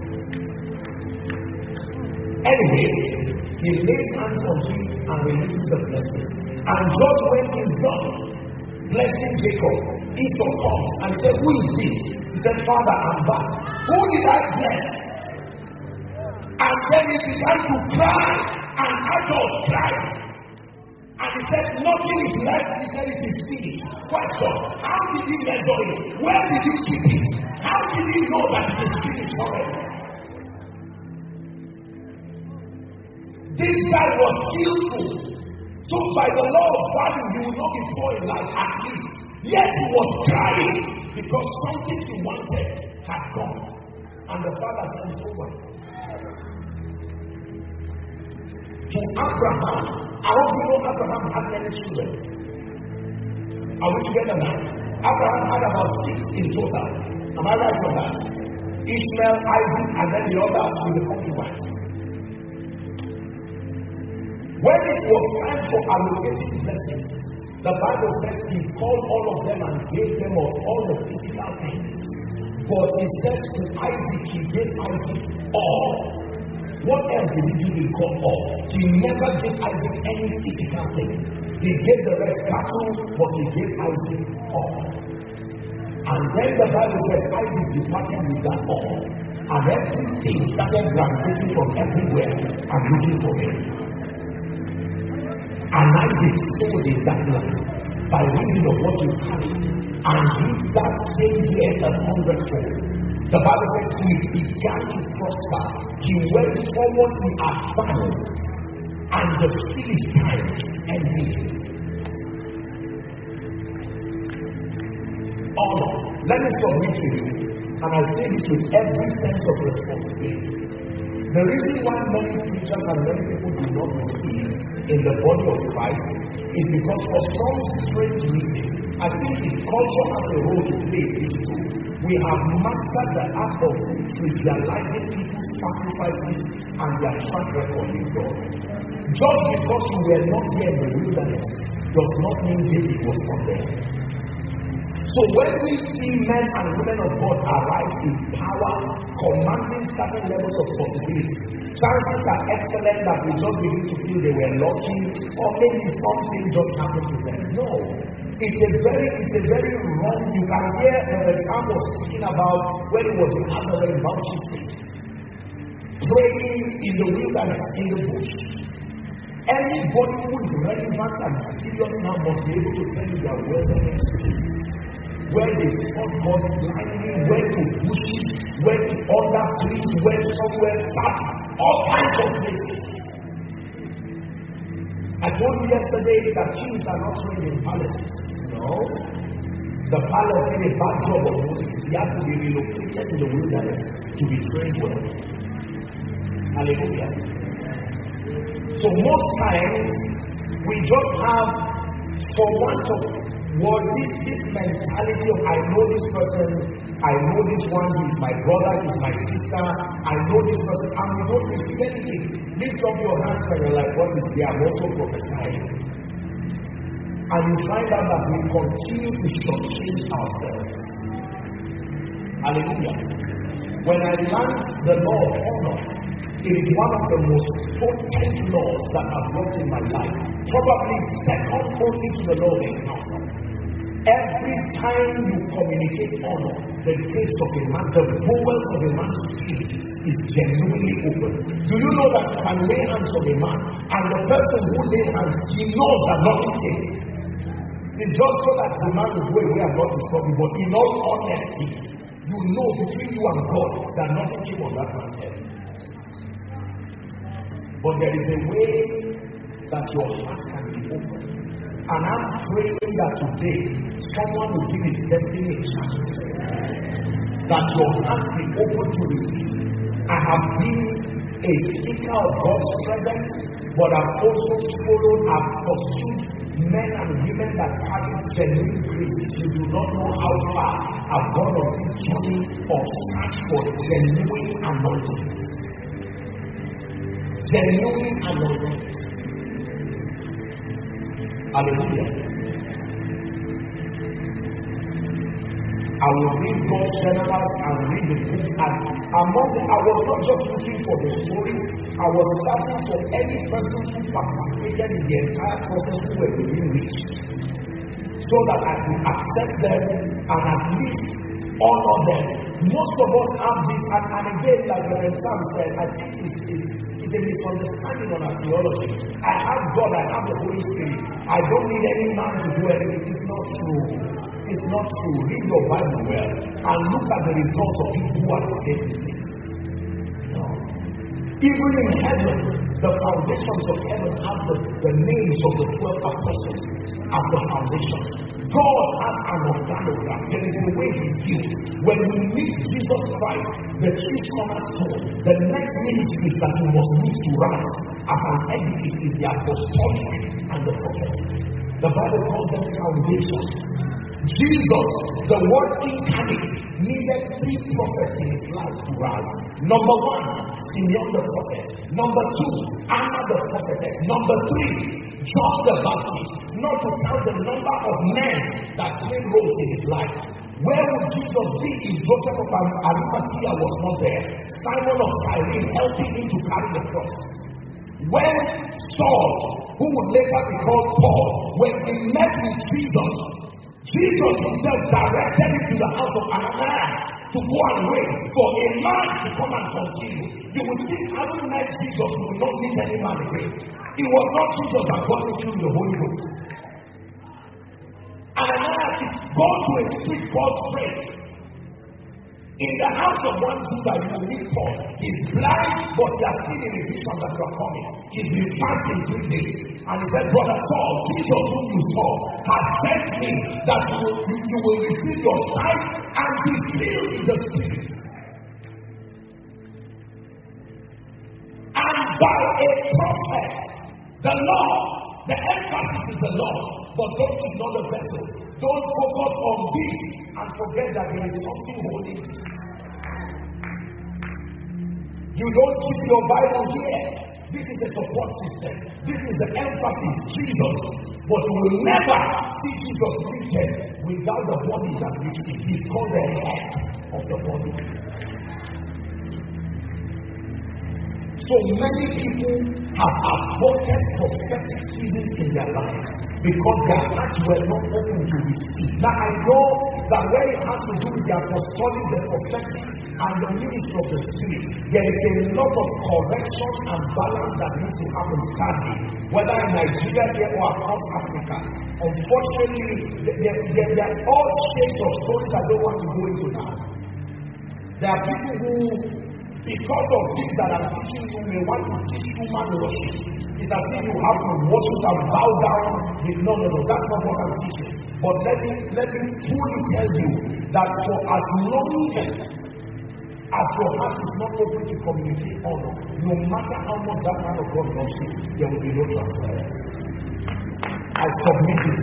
Anyway, he lays hands on him and releases the blessing. And just when he's done blessing Jacob, Esau comes and says, who is this? He said, Father, I'm back. Who did I bless? And then he began to cry, an adult crying. And he said, nothing is left. He said, it is finished. Question, how did he measure it? Where did he keep it? How did he know that it is finished already? This guy was skillful. So by the law of value, he would not be poor in life at least. Yet he was crying because something he wanted had gone. And the father said, it's over. To Abraham, I hope you know Abraham had many children. Are we together now? Abraham had about 6 in total. Am I right on that? Ishmael, Isaac, and then the others with the concubines. When it was time for allocating blessings, the Bible says he called all of them and gave them all the physical things. But he says to Isaac, he gave Isaac all. What else did he give God all? He never gave Isaac any physical thing. He gave the rest cattle, but he gave Isaac all. And then the Bible says Isaac departed with that all. And everything started gravitating from everywhere and looking for him. And Isaac sold in that land by reason of what you carry, and reap that same year 100-fold. The Bible says he began to prosper. He went forward in advance, and the Philistines envied him. Honor. Let me submit to you, and I say this with every sense of responsibility. The reason why many preachers and many people do not receive in the body of Christ is because for some strange reason, I think its culture has a role to play in this too. We have mastered the art of trivializing people's sacrifices and their track record with God. Just because you were not there in the wilderness does not mean David was not there. So when we see men and women of God arise in power commanding certain levels of possibility. Chances are excellent that we just begin to feel they were lucky, or maybe something just happened to them. No. It's a very wrong. You can hear the Sam was speaking about when he was in Nazareth, Mountain State, praying in the wilderness, in the bush. Anybody who is relevant and serious now must be able to tell you their wilderness space, where they saw God blindly, where to bushes, where to under trees, where somewhere sat, all kinds of places. I told you yesterday that kings are not trained in palaces. No. The palace did a bad job of Moses. He had to be relocated to the wilderness to be trained well. Hallelujah. So most times we just have, for want of this mentality of I know this person, I know this one, he's my brother, he's my sister, I know this person, and we don't receive anything. Lift up your hands and you're like, what is there? I'm also prophesying. And you find out that we continue to shortchange ourselves. Hallelujah. When I learned the law of honor, it is one of the most potent laws that I've worked in my life. Probably second only to the law of encounter. Every time you communicate honor, the gates of a man, the bowels of a man's spirit is genuinely open. Do you know that you can lay hands on a man, and the person who lays hands, he knows that nothing came? It's just so that the man will go away and not disturb you, but in all honesty, you know between you and God that nothing came on that man's head. But there is a way that your heart can be open. And I'm praying that today, someone will give his destiny a chance. That your heart be open to receive. I have been a seeker of God's presence, but I've also followed and pursued men and women that carry genuine grace. You do not know how far I've gone on this journey of search for genuine anointing. Genuine anointing. Hallelujah. I will read God's generals and read the books, and I was not just looking for the stories, I was searching for any person who participated in the entire process who were within reach, so that I could access them and at least honor them. Most of us have this, and again, like Reverend Sam said, I think it's a misunderstanding on our theology. I have God, I have the Holy Spirit. I don't need any man to do anything. It's not true. It's not true. Read your Bible well and look at the results of people who are against this. No. Even in heaven, the foundations of heaven have the names of the 12 apostles as the foundation. God has an organogram. There is a way he built. When you meet Jesus Christ, the chief cornerstone, the next ministry that you must need to rise as an edifice is the apostolic and the prophetic. The Bible calls them foundations. Jesus, the word incarnate, needed 3 prophets in his life to rise. Number 1, Simeon the prophet. Number 2, Anna the prophetess. Number 3, John the Baptist. Not to count the number of men that played roles in his life. Where would Jesus be if Joseph of Arimathea was not there? Simon of Cyrene helping him to carry the cross. When Saul, who would later be called Paul, when he met with Jesus himself directed him to the house of Ananias to go and wait for a man to come and continue. You would think, having met Jesus, you will not meet any man again. It was not Jesus that got him through the Holy Ghost. Ananias is gone to a street called Straight. In the house of one Jew that you will meet Paul. He's blind, but he has seen in a vision that you are coming. He's been fasting 3 days. And he said, Brother Saul, Jesus whom you saw has sent me that you will receive your sight and be filled in the Spirit. And by a prophet, the law, the emphasis is the law, but don't ignore the vessel. Don't focus on this and forget that there is something holy. You don't keep your Bible here. This is a support system. This is the emphasis, Jesus. But you will never see Jesus lifted without the body that lifts him. He's called the head of the body. So many people have aborted prophetic seasons in their lives because their hearts were not open to receive. Now I know that when it has to do with the apostolic, the prophetic, and the ministry of the Spirit, there is a lot of correction and balance that needs to happen sadly, whether in Nigeria here or across Africa. Unfortunately, there are all shades of stories I don't want to go into now. There are people who, because of things that I'm teaching you, may want to teach human worship. It's as if you have to worship and bow down. No, that's not what I'm teaching. But let me truly tell you that for as long as your heart is not open to communicate honor, no matter how much that man of God loves you, there will be no transference. I submit this.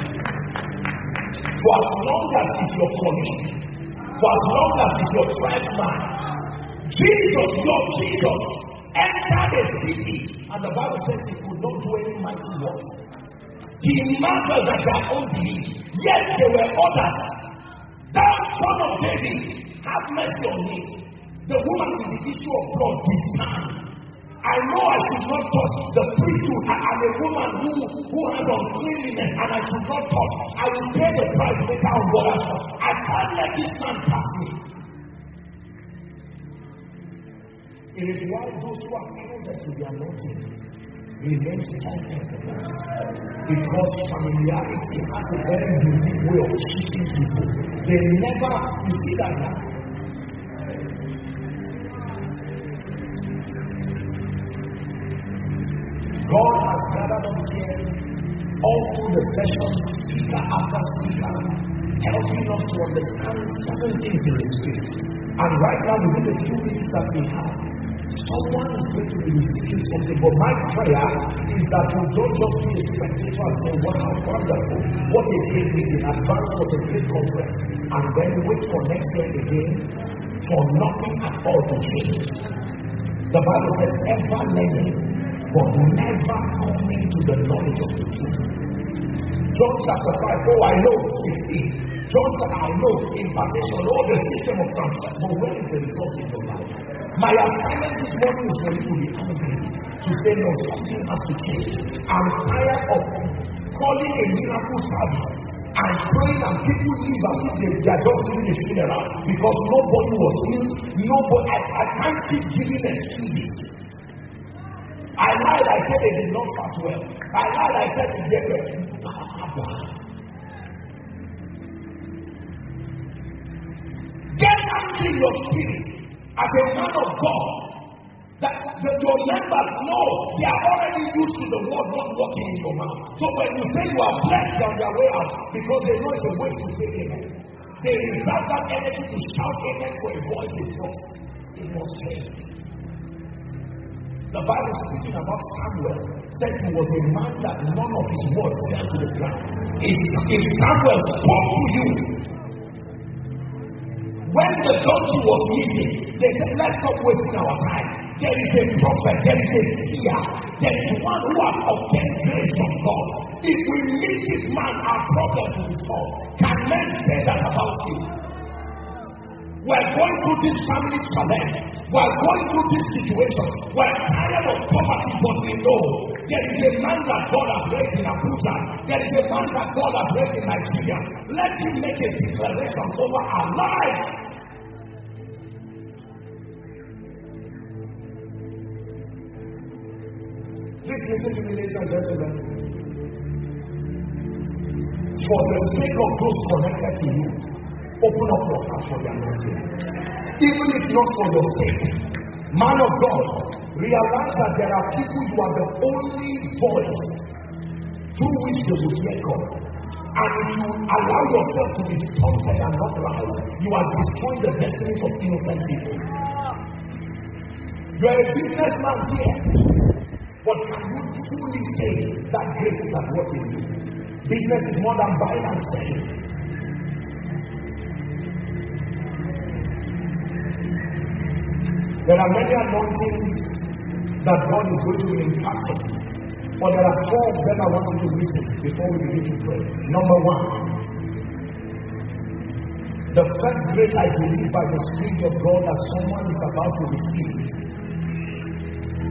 For as long as it's your colleague, for as long as it's your tribesman, Jesus, your Jesus, entered the city, and the Bible says he could not do any mighty works. He marveled at their own belief, yet there were others. Thou son of David, have mercy on me. The woman with the issue of blood discerned. I know I should not touch the priesthood. I am a woman who has uncleanness, and I should not touch. I will pay the price later on what I touch. I can't let this man pass me. It is why those who are closer to the anointing remain content because familiarity has a very unique way of cheating people. They never, you see that now? God has gathered us here all through the sessions, speaker after speaker, helping us to understand certain things in the Spirit. And right now, within the few minutes that we have, someone is going to be receiving something. But my prayer is that you don't just be a spectator and say, wow, wonderful, what a great meeting. Advance was a great conference. And then wait for next year again for nothing at all to change. The Bible says, ever learning, but never coming to the knowledge of the truth. John chapter 5, oh I know, 16. John said, I know, impartation, the system of transfer. But where is the result in your life? My assignment this morning is for you to be angry, to say no, something has to change. I'm tired of calling a miracle service and praying and people leave as if they are just living a funeral because nobody was healed. I can't keep giving excuses. I lied, I said they did not fast well. I lied, I said they did well. Get angry in your spirit as a man of God. That your members know they are already used to the word not working in your mouth. So when you say you are blessed on their way out, because they know it's a way to say amen, they reserve that energy to shout amen for a voice in front. It was changed. The Bible speaking about Samuel said he was a man that none of his words fell to the ground. If Samuel spoke to you, when the donkey was missing, they said, let's stop wasting our time. There is a prophet, there is a seer, there is one who has obtained grace from God. If we meet this man, our problem will be solved. Can men say that about you? We're going through this family challenge. We're going through this situation. We're tired of poverty, but we know there is a man that God has raised in Abuja. There is a man that God has raised in Nigeria. Let him make a declaration over our lives. Please listen to me, ladies and gentlemen. For the sake of those connected to you, open up your heart for the anointing. Even if not for your sake, man of God, realize that there are people you are the only voice through which they will hear God. And if you allow yourself to be stunted and not rise, you are destroying the destinies of innocent people. You are a businessman here, but can you truly say that grace is at work in you? Business is more than buying and selling. There are many anointings that God is going to be impacting, but there are 4 of them I want you to listen before we begin to pray. Number 1, the first grace I believe by the Spirit of God that someone is about to receive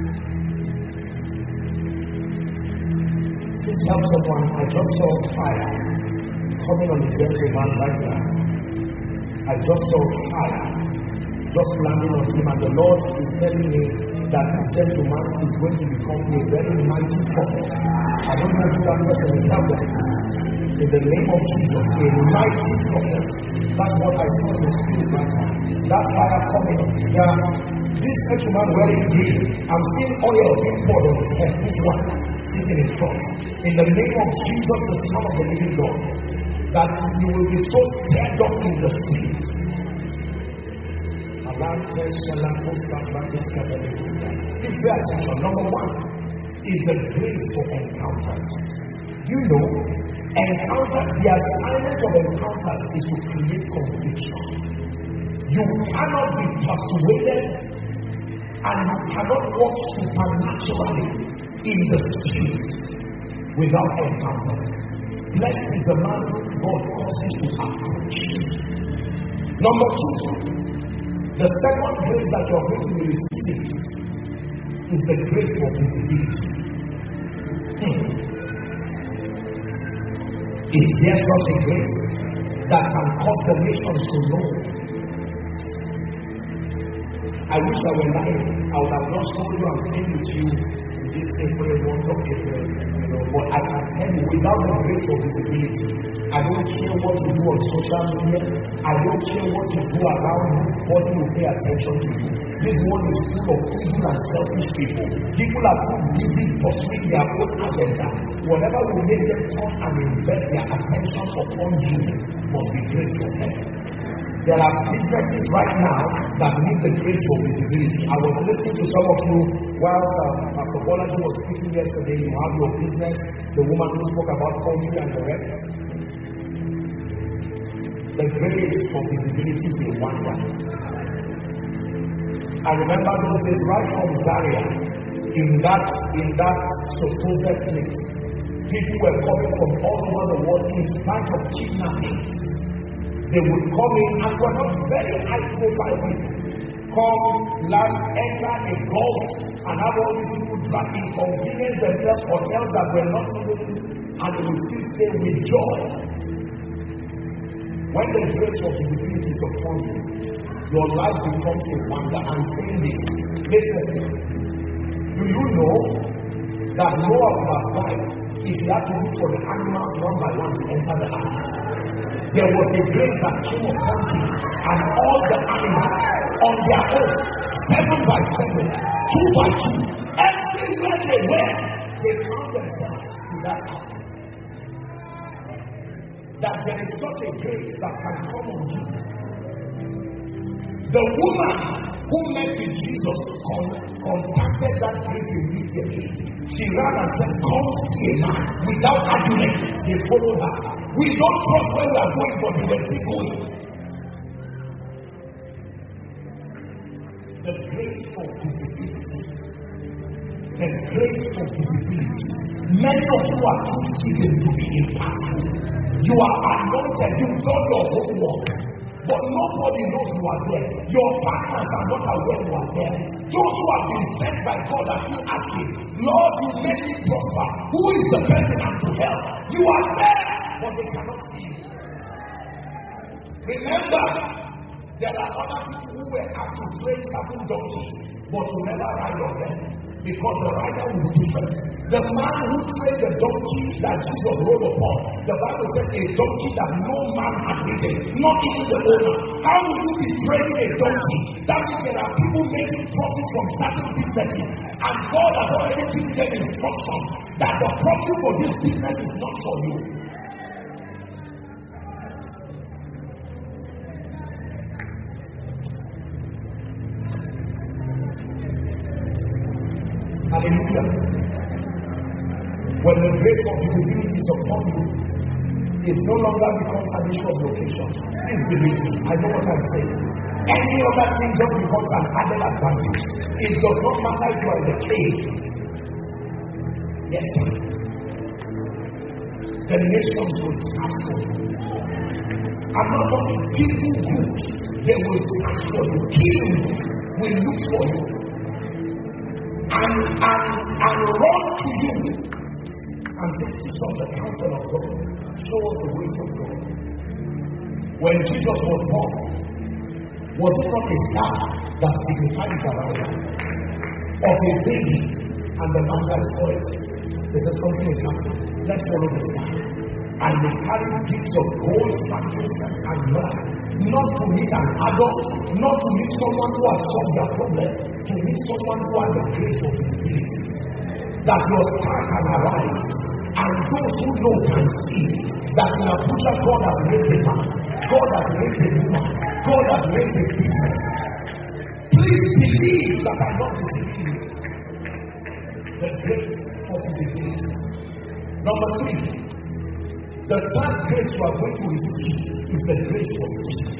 Please help someone. I just saw fire coming on the gentleman right now. I just saw fire just landing on him, and the Lord is telling me that this gentleman is going to become a very mighty prophet. I don't know who that person is. Help them. In the name of Jesus, a mighty prophet. That's what I see in the spirit right now. That fire coming. Yeah. This gentleman wearing green, I'm seeing oil being poured on his head. This one sitting in front. In the name of Jesus, the Son of the living God, that you will be so stirred up in the spirit. This way attention. Number one is the grace for encounters. You know, encounters, the assignment of encounters is to create conviction. You cannot be persuaded and you cannot walk supernaturally in the spirit without encounters. Blessed is the man God causes to approach. Number two, the second grace that you are going to be receiving is the grace for visibility. Is there such a grace that can cause the nations to know? I wish I were lying. I would have just told you I'm praying with you in this April, month of April, but I can tell you, without the grace for visibility, I don't care what you do on social media, I don't care what you do around you, what you pay attention to you. This world is full of evil and selfish people. People are too busy pursuing their own agenda. Whatever will make them turn and invest their attention upon you must be grace for them. There are businesses right now that need the grace for visibility. I was listening to some of you whilst Pastor Bolaji was speaking yesterday. You have your business, the woman who spoke about poultry and the rest. The grace for visibility is a wonder. I remember those days right from Zaria, in that supposed place. People were coming from all over the world in spite of kidnappings. They would come in and were not very high profile people. Come, land, enter a golf, and have all these people inconvenience themselves, hotels that were not even, and they will still stay with joy. When the grace of visibility is upon you, your life becomes a wonder. I'm saying this. Listen, do you know that Noah would have died if he had to look for the animals one by one to enter the ark? There was a grace that came upon him, and all the animals on their own, 7 by 7, 2 by 2, everywhere they went, they found themselves to that ark. That there is such a grace that can come on you. The woman who met with Jesus contacted that grace immediately. She ran and said, "Come see a man." Without argument, they followed her. We don't trust where we are going, but we were still going. The grace for visibility. The grace for visibility. Many of you are too hidden to be impactful. You are anointed, you've done your homework, but nobody knows you are there. Your partners are not aware you are there. Those who have been sent by God are still asking, "Lord, you make me prosper. Who is the person I'm to help?" You are there, but they cannot see you. Remember, there are other people who were asked to train certain donkeys, but you never ride on them, because the rider will be different. The man who trained the donkey that Jesus rode upon, the Bible says a donkey that no man had ridden, not even the owner. How will you be training a donkey? That means there are people making profits from certain businesses, and God has already given them instructions that the profit for this business is not for you. Hallelujah. When the grace of visibility is upon you, it no longer becomes an issue of location. Please believe me, I know what I'm saying. Any other thing just becomes an added advantage. It does not matter if you are in the cave. Yes, sir. The nations will search for you. I'm not talking people groups. They will search for you. Kings will look for you. And run to you. and say, teach us the counsel of God. Show us the ways of God. When Jesus was born, was it not a star that signified his arrival? Of a baby, and the man that saw it. They said something is happening. Let's follow the star. And they carried gifts of gold, frankincense, and myrrh, not to meet an adult, not to meet someone who has solved their problem, to meet someone who has the grace of the Spirit. That your star can arise, and those who know can see that in Abuja God has raised a man, God has raised a woman, God has raised a business. Please believe that I'm not deceiving you. The grace for visibility. Number 3. The third grace you are going to receive is the grace for speaking.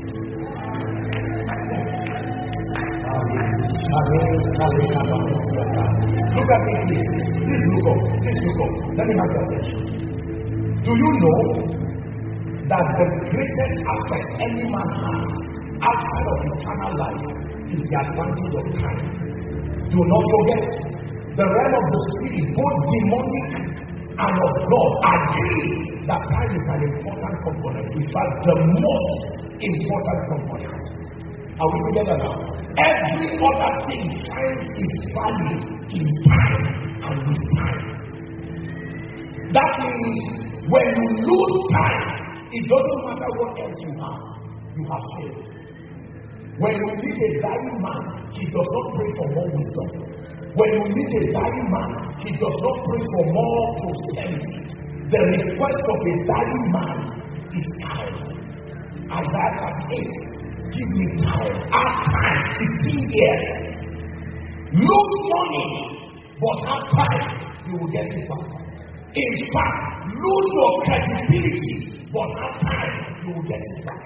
Look at me, please. Please look up. Please look up. Let me have your attention. Do you know that the greatest asset any man has outside of eternal life is the advantage of time? Do not forget, the realm of the spirit, both demonic and of God, agree that time is an important component. In fact, the most important component. Are we together now? Every other thing finds its value in time and with time. That means when you lose time, it doesn't matter what else you have failed. When you meet a dying man, he does not pray for more wisdom. When you meet a dying man, he does not pray for more prosperity. The request of a dying man is time. Isaiah 38. Give me time. Have time. 15 years. Lose money, but have time. You will get it back. In fact, lose your credibility, but have time. You will get it back.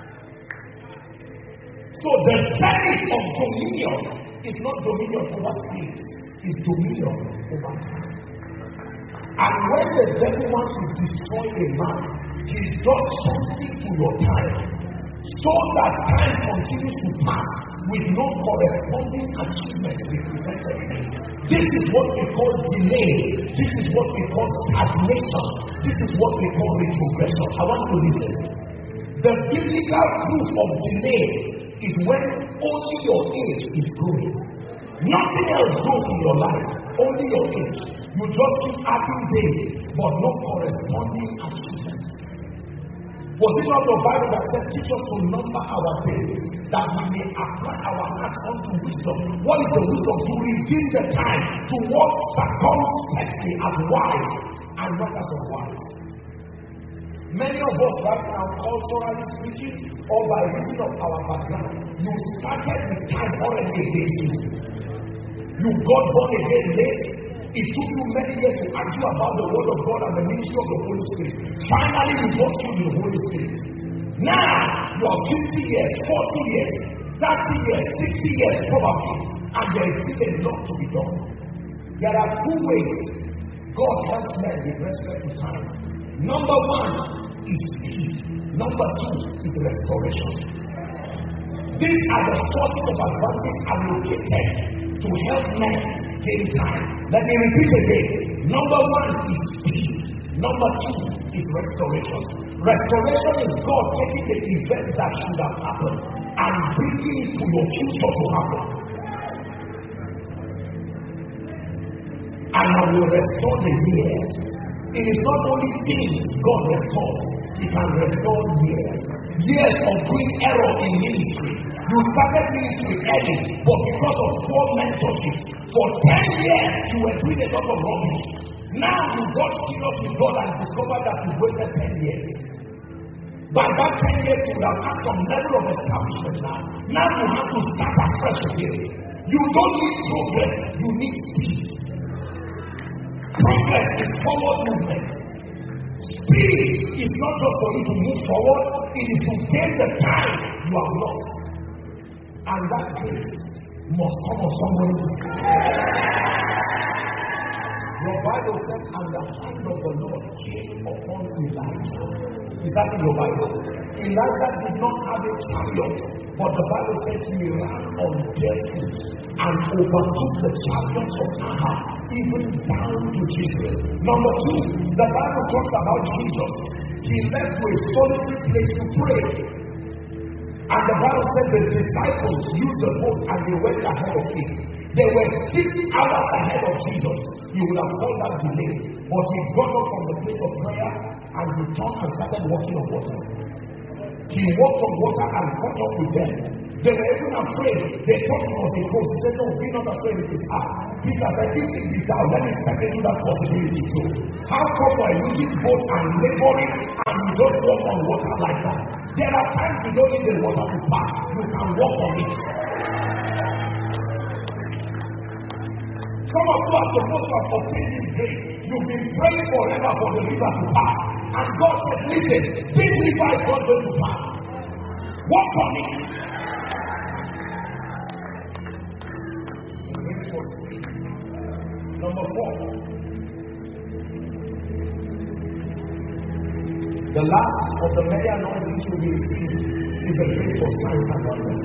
So the service of dominion is not dominion over spirits. It's dominion over time. And when the devil wants to destroy a man, he does something to your time, so that time continues to pass with no corresponding achievements represented in it. This is what we call delay. This is what we call stagnation. This is what we call retrogression. I want to listen. The biblical proof of delay is when only your age is growing. Nothing else grows in your life, only your age. You just keep adding days, but no corresponding achievements. Was it not the Bible that says, teach us to number our days, that we may apply our hearts unto wisdom? What is the wisdom? To redeem the time, to walk circumspectly as wise and not as unwise. Many of us right now, culturally speaking, or by reason of our background, you started with time already against you. You got born again late. It took you many years to argue about the word of God and the ministry of the Holy Spirit. Finally, you got through the Holy Spirit. Now, you are 50 years, 40 years, 30 years, 60 years probably, and there is still a lot to be done. There are two ways God helps men with respect to time. Number 1 is speed. Number 2 is restoration. These are the sources of advantage allocated to help men gain time. Let me repeat again. Number 1 is speed. Number 2 is restoration. Restoration is God taking the events that should have happened and bringing it to your future to happen. And I will restore the years. It is not only things God restores, He can restore years. Years of doing error in ministry. You started ministry early, but because of poor mentorship, for 10 years you were doing a lot of rubbish. Now you got serious with God and discovered that you wasted 10 years. By that 10 years you would have had some level of establishment now. Now you have to start afresh again. You don't need progress, you need speed. Progress is forward movement. Speed is not just for you to move forward, it is to gain the time you have lost. And that grace must come on somebody. Your Bible says, and the hand of the Lord came upon Elijah. Is that in your Bible? Elijah did not have a chariot, but the Bible says he ran on barefoot and overtook the chariots of Ahab, even down to Jesus. Number two, the Bible talks about Jesus. He left to a solitary place to pray. And the Bible says the disciples used the boat and they went ahead of him. They were 6 hours ahead of Jesus. You would have called that delay. But he got up from the place of prayer and he turned and started walking on water. He walked on water and caught up with them. They were even afraid. They thought it was a ghost. He said, no, be not afraid, it is I. Peter said, if it be thou, let me step into that possibility too. How come by using boats and laboring and you just walk on water like that? There are times you don't need the water to pass. You can walk on it. Some of you are supposed to have obtained this grace. You've been praying forever for the river to pass. And God says, listen, this river is not going to pass. Walk on it. Number 4. The last of the many anointings you will receive is a grace for signs and wonders.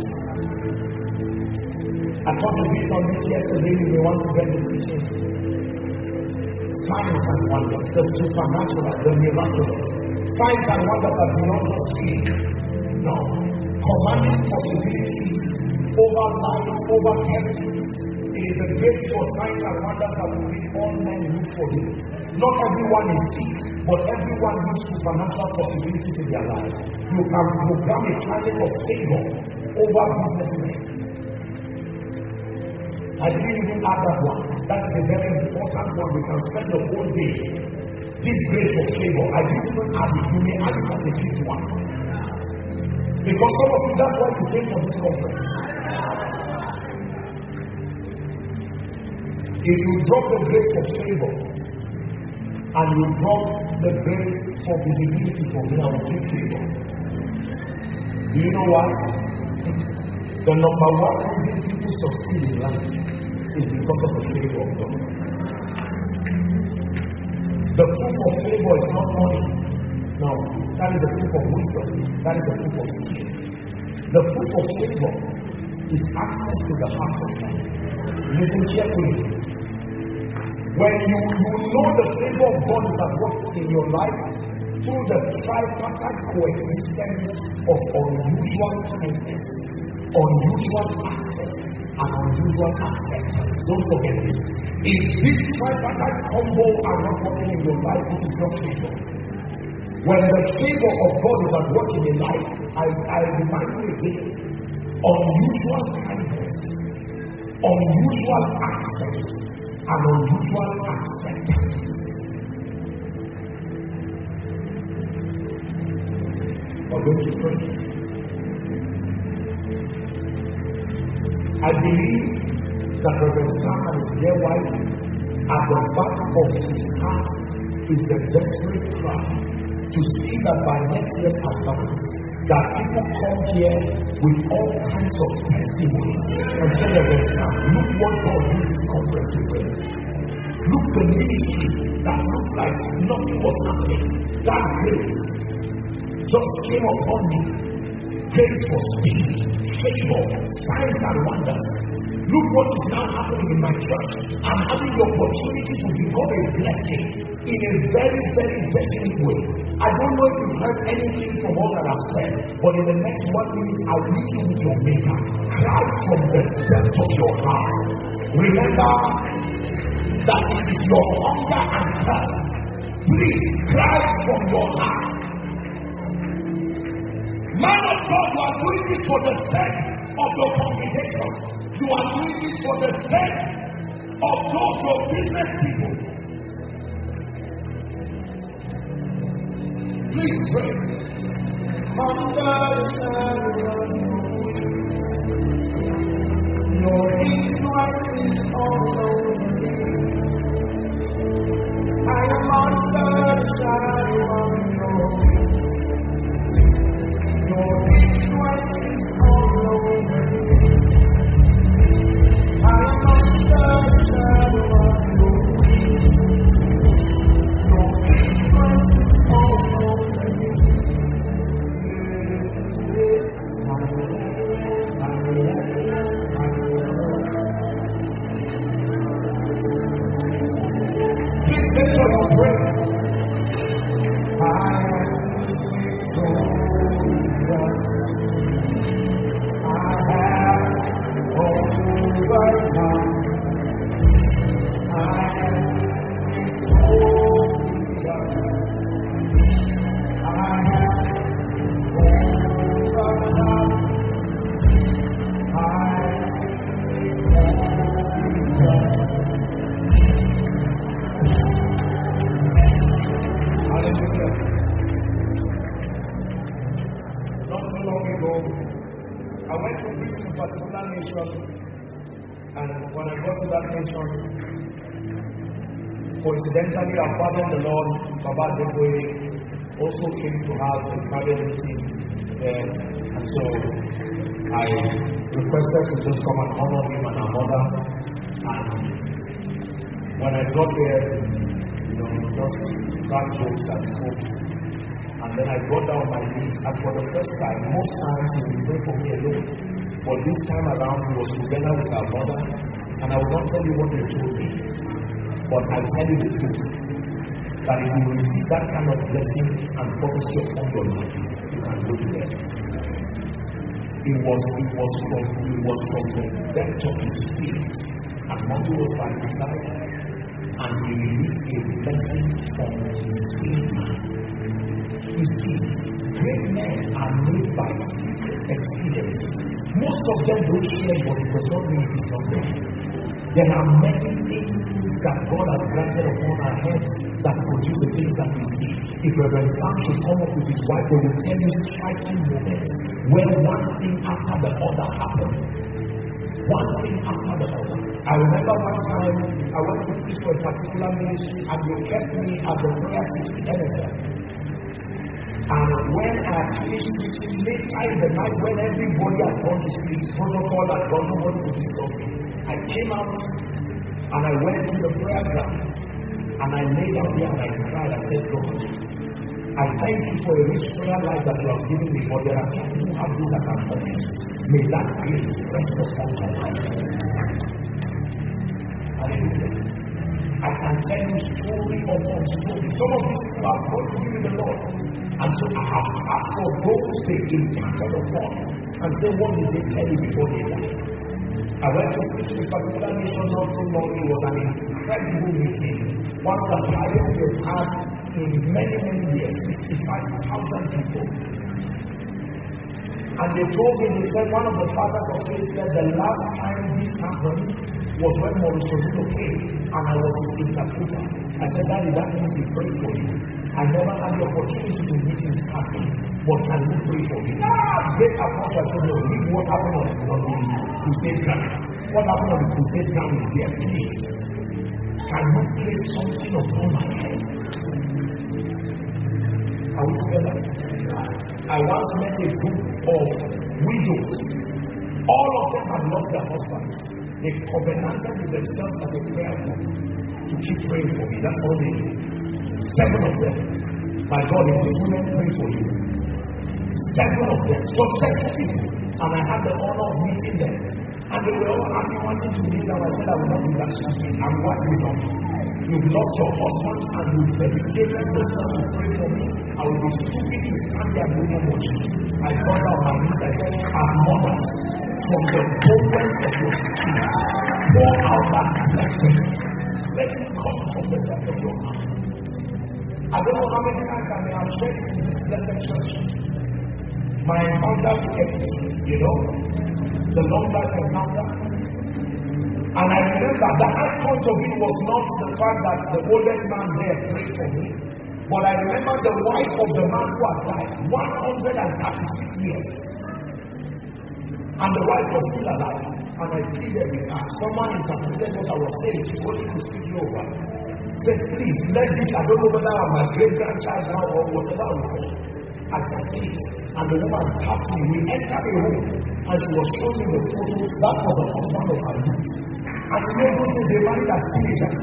I talked a bit on it yesterday. We may want to get the teaching. Signs and wonders, the supernatural, the miraculous. Signs and wonders are beyond just speaking. No. Commanding possibilities over lives, over territories. It is a grace for signs and wonders that will make all men look for him. Not everyone is sick, but everyone needs supernatural possibilities in their life. You can program a climate of favor over businessmen. I didn't even add that one. That is a very important one. We can spend the whole day. This grace of favor, I didn't even add it. You may add it as a fifth one. Because some of you, that's why you came for this conference. If you drop the grace of favor, and you drop the grace for visibility for me, I will take favor. Do you know why? The number one reason people succeed in life is because of the favor of God. The proof of favor is not money. No, that is a proof of wisdom. That is a proof of skill. The proof of favor is access to the heart of God. Listen carefully. When you know the favor of God is at work in your life through the tripartite coexistence of unusual kindness, unusual access, and unusual acceptance. Don't forget this. If this tripartite combo are not working in your life, it is not favor. When the favor of God is at work in your life, I remind you again, unusual kindness, unusual access, and unusual acceptance. We're going to pray. I believe that Reverend Sam and his dear wife, at the back of his heart, is the desperate cry to see that by next year's advance, that people come here with all kinds of testimonies and say, Reverend Sam, look what God used this conference to bring. Look the ministry that looked like nothing was happening. That grace just came upon me. Grace for speed, favor, signs and wonders. Look what is now happening in my church. I'm having the opportunity to become a blessing in a very, very definite way. I don't know if you've heard anything from all that I've said, but in the next 1 minute, I'll meet you with your maker. Cry from the depth of your heart. Remember that it is your hunger and thirst. Please cry from your heart. Man of God, you are doing this for the sake of your congregation. You are doing this for the sake of those your business people. Please pray. Under the shadow of your influence is all over me. I am under the shadow of your wings. Your influence is all over me. I am under the shadow of your wings. Make sure you pray. I am victorious. I have overcome. I am victorious. I have overcome. I am Hallelujah. Not so long ago, I went to preach to a particular nation, and when I got to that nation, coincidentally, our father in the Lord, Baba Deboe, also came to have a private meeting there, and so I requested to just come and honor him and our mother. And when I got there, just crack jokes and spoke. And then I got down on my knees, and for the first time, most times he would pray for me alone. But this time around, he was together with our mother, and I will not tell you what they told me, but I'll tell you the truth, that if you receive that kind of blessing and prophecy upon your life, you can go to them. It was from the depth of his spirit, and Mommy was by his side, and he released a blessing from his spirit man. You see, great men are made by secret experiences. Most of them don't share, but it does not mean it is not there. There are many things that God has granted upon our heads that produce the things that we see. If Reverend Sam should come up with his wife, they will tell you striking moments where one thing after the other happened. One thing after the other. I remember one time I went to preach for a particular ministry, and they kept me at the prayer 60 NFL. And when I finished preaching later in the night, when everybody had gone to sleep, protocol had gone, nobody could disturb me. I came out and I went to the prayer ground, and I lay down there and I cried. I said, God, I thank you for a rich prayer life that you have given me, but there are people who have this as an office. May that grace rest upon my life. Hallelujah. I can tell you story upon story. Some of these people are going to be with the Lord. And so I have asked for those they impacted upon and say, what did they tell you before they died? I went to preach to a particular nation not so long. It was an incredible meeting. One of the highest they've had in many, many years. 65,000 people. And they told me, they said, one of the fathers of faith said the last time this happened was when Maurice Oduto came, and I was his interpreter. I said, Daddy, that means he prayed for you. I never had the opportunity to meet him happy, but can you pray for me? Great apostle said, no, leave what happened on the crusade ground. What happened on the crusade ground is there, please. Can you place something upon my head? Are we together? I once met a group of widows. All of them had lost their husbands. They covenanted with themselves as a prayer group to keep praying for me. That's all they did. 7 of them. My God, if these women pray for you. 7 of them. Successful people. And I had the honor of meeting them. And they were all happy wanting to meet them. I said, I will not do that. I'm watching them. You've lost your husband and you've dedicated yourself to pray for me. I will be stupid to stand there and do much. I got on my knees. I said, as mothers, from the bowels of your spirit, pour out that blessing. Let it come from the depth of your heart. I don't know how many times I may have shared it in this blessed church. My encounter with everything, the long life encounter. And I remember the high point of it was not the fact that the oldest man there prayed for me, but I remember the wife of the man who had died 136 years. And the wife was still alive. And I pleaded with her. Someone interpreted what I was saying. She wanted to speak over. Said, please, let this, I don't know whether I'm my great-grandchild now or whatever I will call. I said, please. And the woman tapped me. We entered the room, and she was showing me the photos. That was the husband of her youth. And those days they married as teenagers.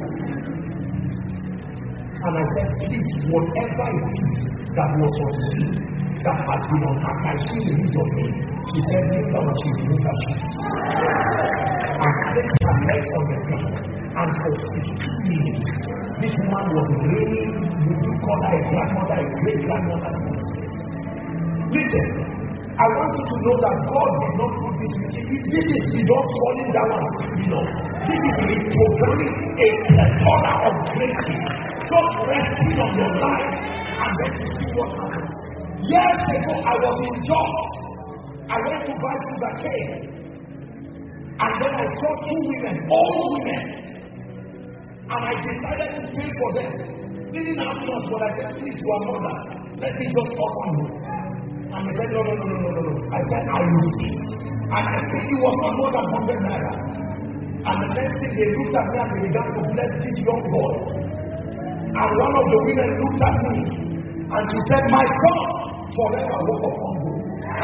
And I said, please, whatever it is that was on me, that has been on her, can she release your name? She said, leave down and she removed her shoes. And placed her legs on the bed, and for 15 minutes, this woman was raining. You call her a grandmother, a great grandmother. Listen, I want you to know that God did not put this. This is not falling down and sleeping on. This is reprogramming a plethora of graces, just resting on your life, and then to see what happens. Years ago, I was in Jos. I went to buy sugar cane, and then I saw two women, old women, and I decided to pay for them. Didn't have much, but I said, please, you are mothers, let me just offer you. And he said, no. I said, I will see. And I think it was not more than 100 naira. And the next thing, they looked at me and they began to bless this young boy. And one of the women looked at me and she said, my son, forever walk upon you.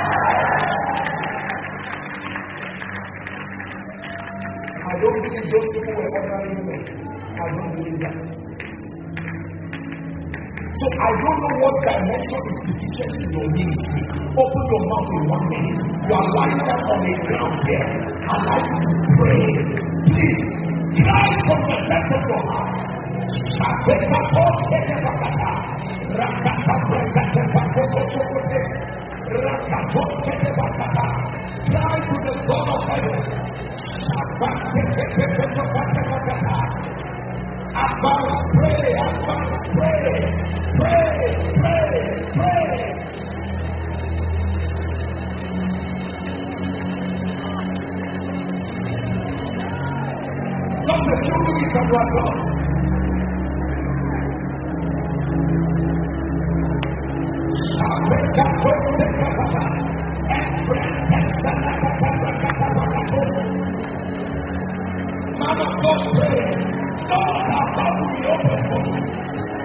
I don't believe those people were ordinary women. I don't believe that. So I don't know what dimension is deficient in your ministry. Open your mouth in 1 minute. You are lying down on the ground here. I like you to pray. Please, cry from the depth of your heart. Cry to the God of heaven. Advance, pray. Just a few minutes and we are done. Man of God, pray. God, how will be open for you?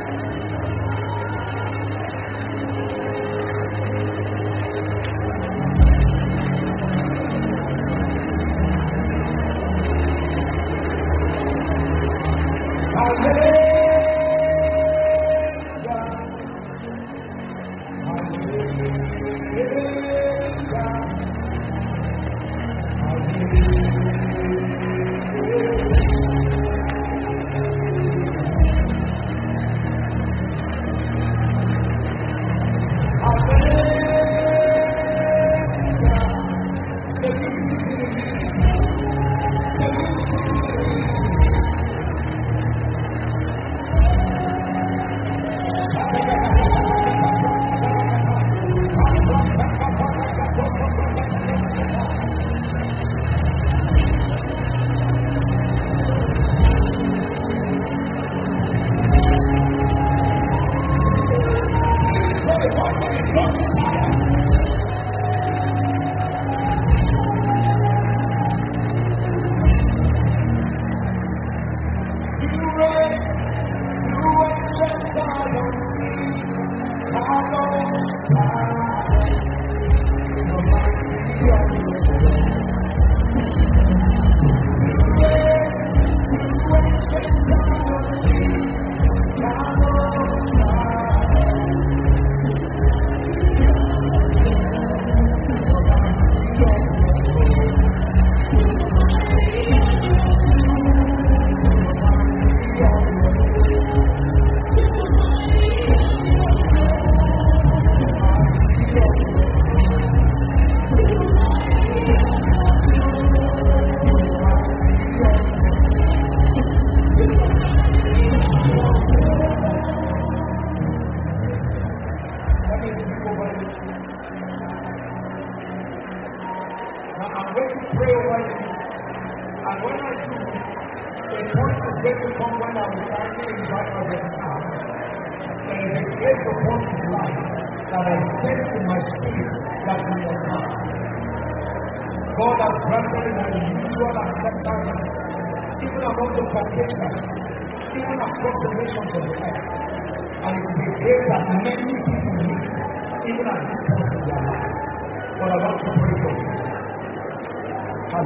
God has granted an unusual acceptance even among the Caucasians, even across the nations of the earth. And it is a grace that many people need, even at this point in their lives. But I want to pray for you. I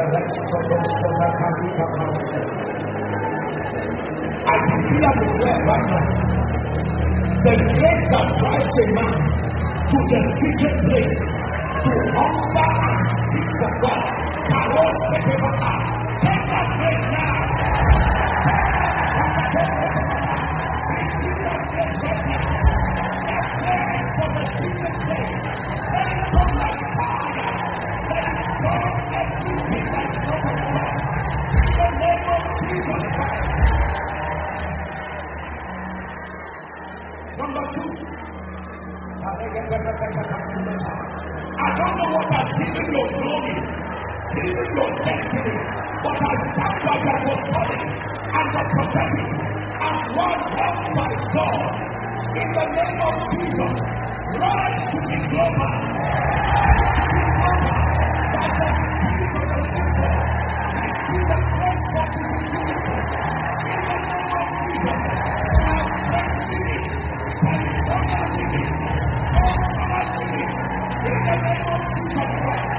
decree and declare right now the grace that drives a man to the secret place, to hunger and seek for God. Take truth. I don't know what has given your glory, given your destiny, but I stand by the apostolic and the prophetic and one helped by God. In the name of Jesus, rise to be global. By the Spirit of the living God, receive the grace for visibility. In the name of Jesus, now break limits, California limits, Oklahoma limits. In the name of Jesus Christ.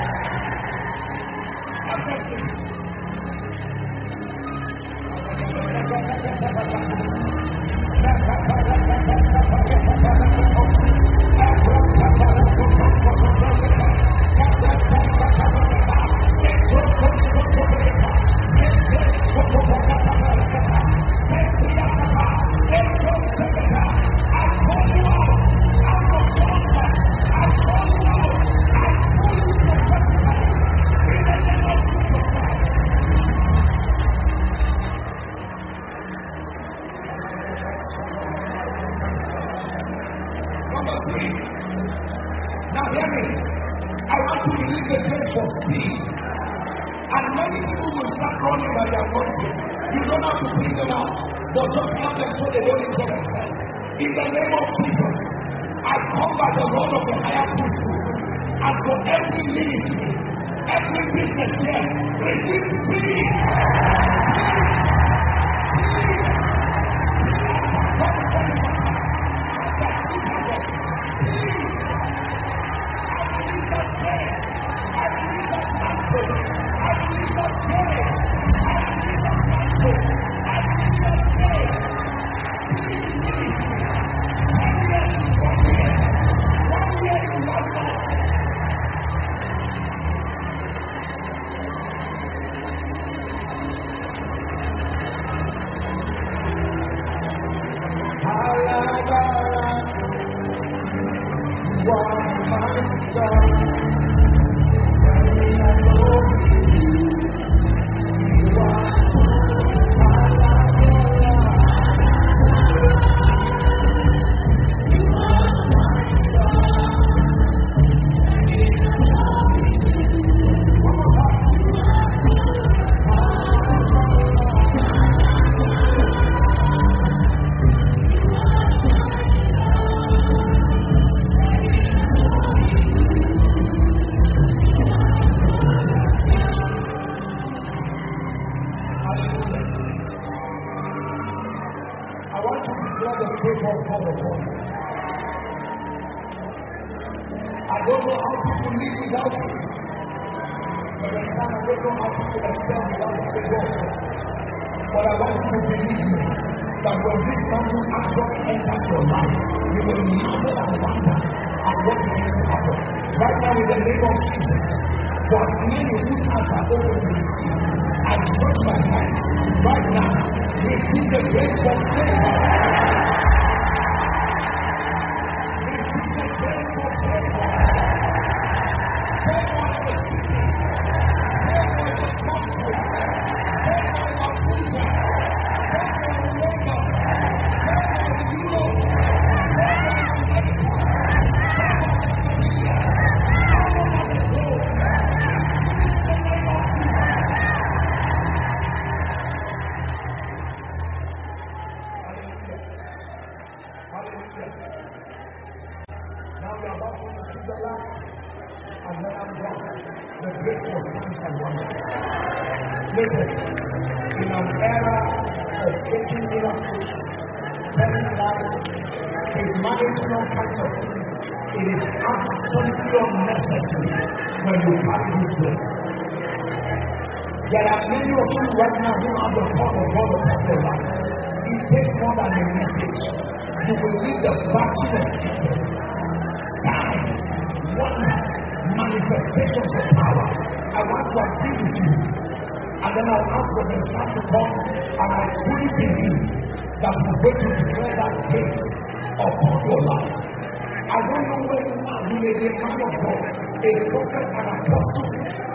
But just have them so they don't injure themselves. In the name of Jesus, I come by the Lord of the higher priesthood, and for every ministry, every business here, receive speed. There are many of you right now who have the thought of God upon your life. It takes more than a message. You will need the backing of people, signs, wonders, manifestations of power. I want to agree with you. And then I'll ask for the Son to come, and I truly believe that He's going to declare that grace upon your life. I don't know where you are. You may be a man of God, a prophet, an apostle.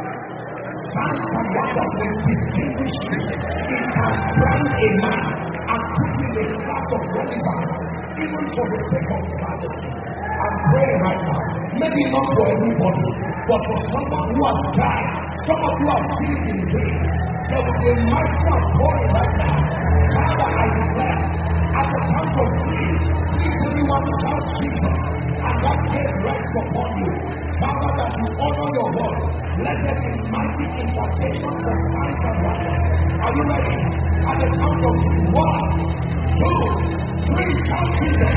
Signs and wonders will distinguish you. It can brand a man and put him in a class hours of relevance, even for the sake of majesty. I'm praying right now. Maybe not for everybody, but for someone who has died, someone who has seen in vain. There will be a mighty outpouring right now. Father, I declare, at the count of three, if anyone shout Jesus, and that grace rests upon you. Father, that you honor your word. Let there be mighty impartations of signs and wonders. Are you ready? At the count of three. 1, 2, 3, shout Jesus.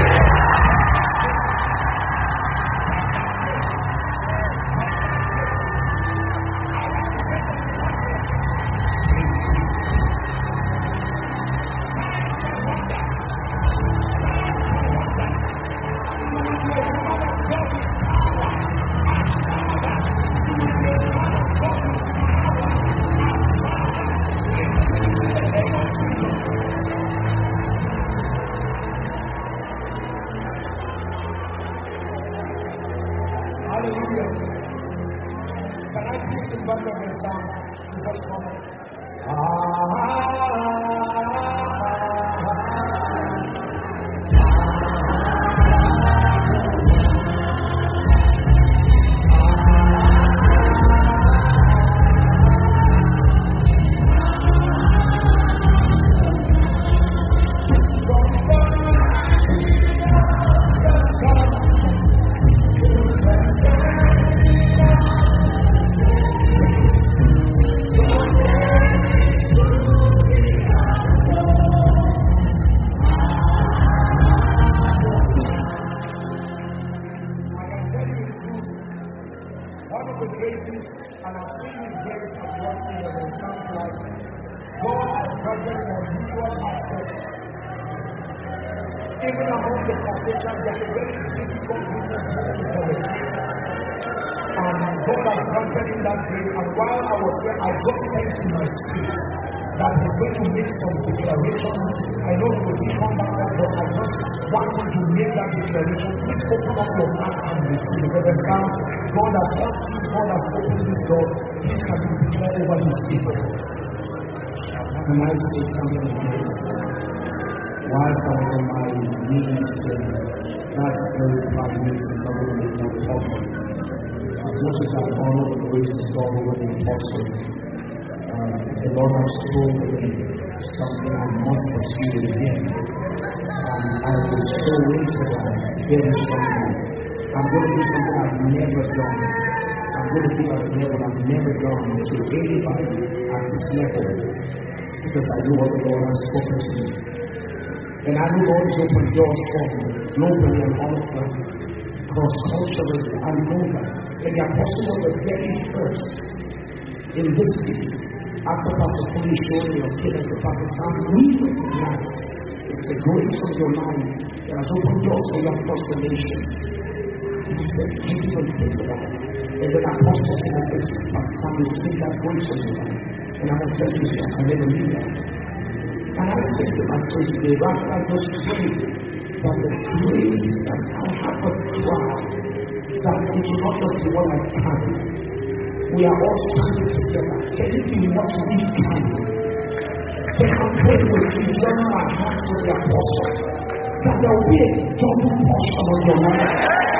God has helped you, God has opened these doors. Please can you declare over his people? Can I say something again? Whilst I was on my knees, that's very private and not really no problem. As much as I honor the grace of God over the apostles, the Lord has told me something I must pursue again. And I will so into that very strongly. I'm going to do something I've never done. I'm going to do what I've never done to anybody at this level. Because I know what the Lord has spoken to me. And I know God has opened doors for me, globally and all of them, cross-culturally. I know that. And the apostle was the very first in this city. After Pastor Tony showed me of Kenneth the Pastor Sam, we recognize it's the grace of your life that has opened doors for your transformation. He said, you even think about it. And then Apostle Peter said, Pastor Sam, you take that grace of your life. And I was telling you, I never knew that. And I said to myself today, rather I just pray that the grace that I have a cry, that it will not just be what I can. We are all standing together. Can it be what we can? Can I pray with you, join our hands with the apostle, that there will be a double portion on your life.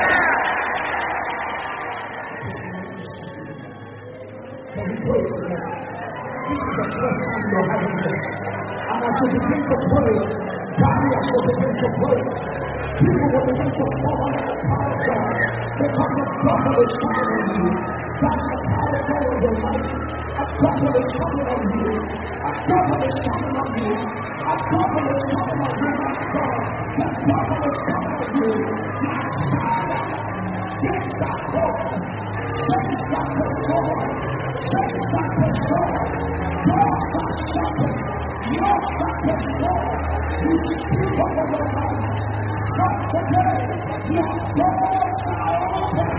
Can we pray together? This is the first time you're having this. And as you begin to pray, barriers will begin to break. People will begin to fall under the power of God. Because the prophet is coming on you. That's the power of God in your life. A prophet is coming on you. A prophet is coming on you. A prophet is coming on you. God. The prophet is coming on you. Yes, I hope. Change that person. Change that person. Doors are shut. Yours are destroyed. You speak over your life. Stop today. Your doors are open.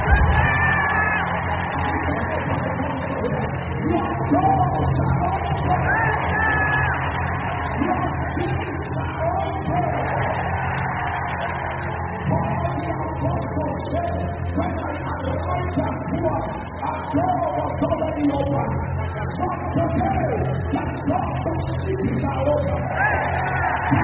Your doors are open. Your feet are open. Paul the apostle said, when I arrived at Troas, a door was already open. Stop today. The doors of cities are open.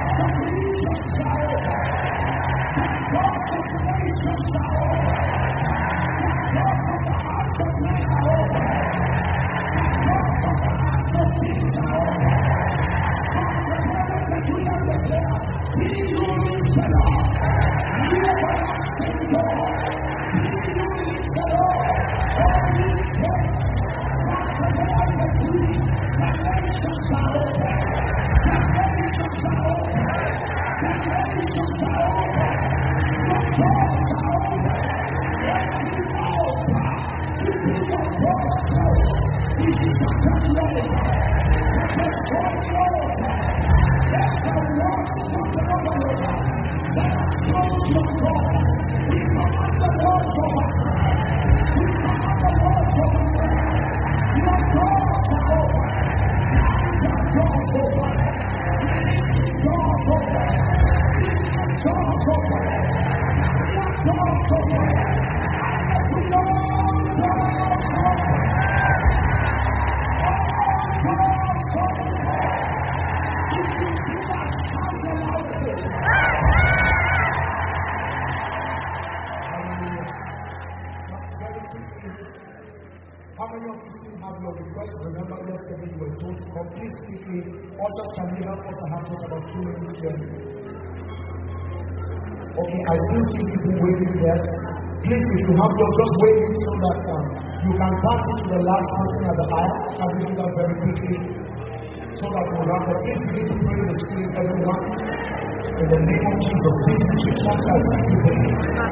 Okay, I still see people waiting there. Please, if you have your just waiting so that you can pass it to the last person at the aisle. Can we do that very quickly? So that we'll wrap up. Please begin to pray in the Spirit, everyone. In the name of Jesus, these two tongues I see today.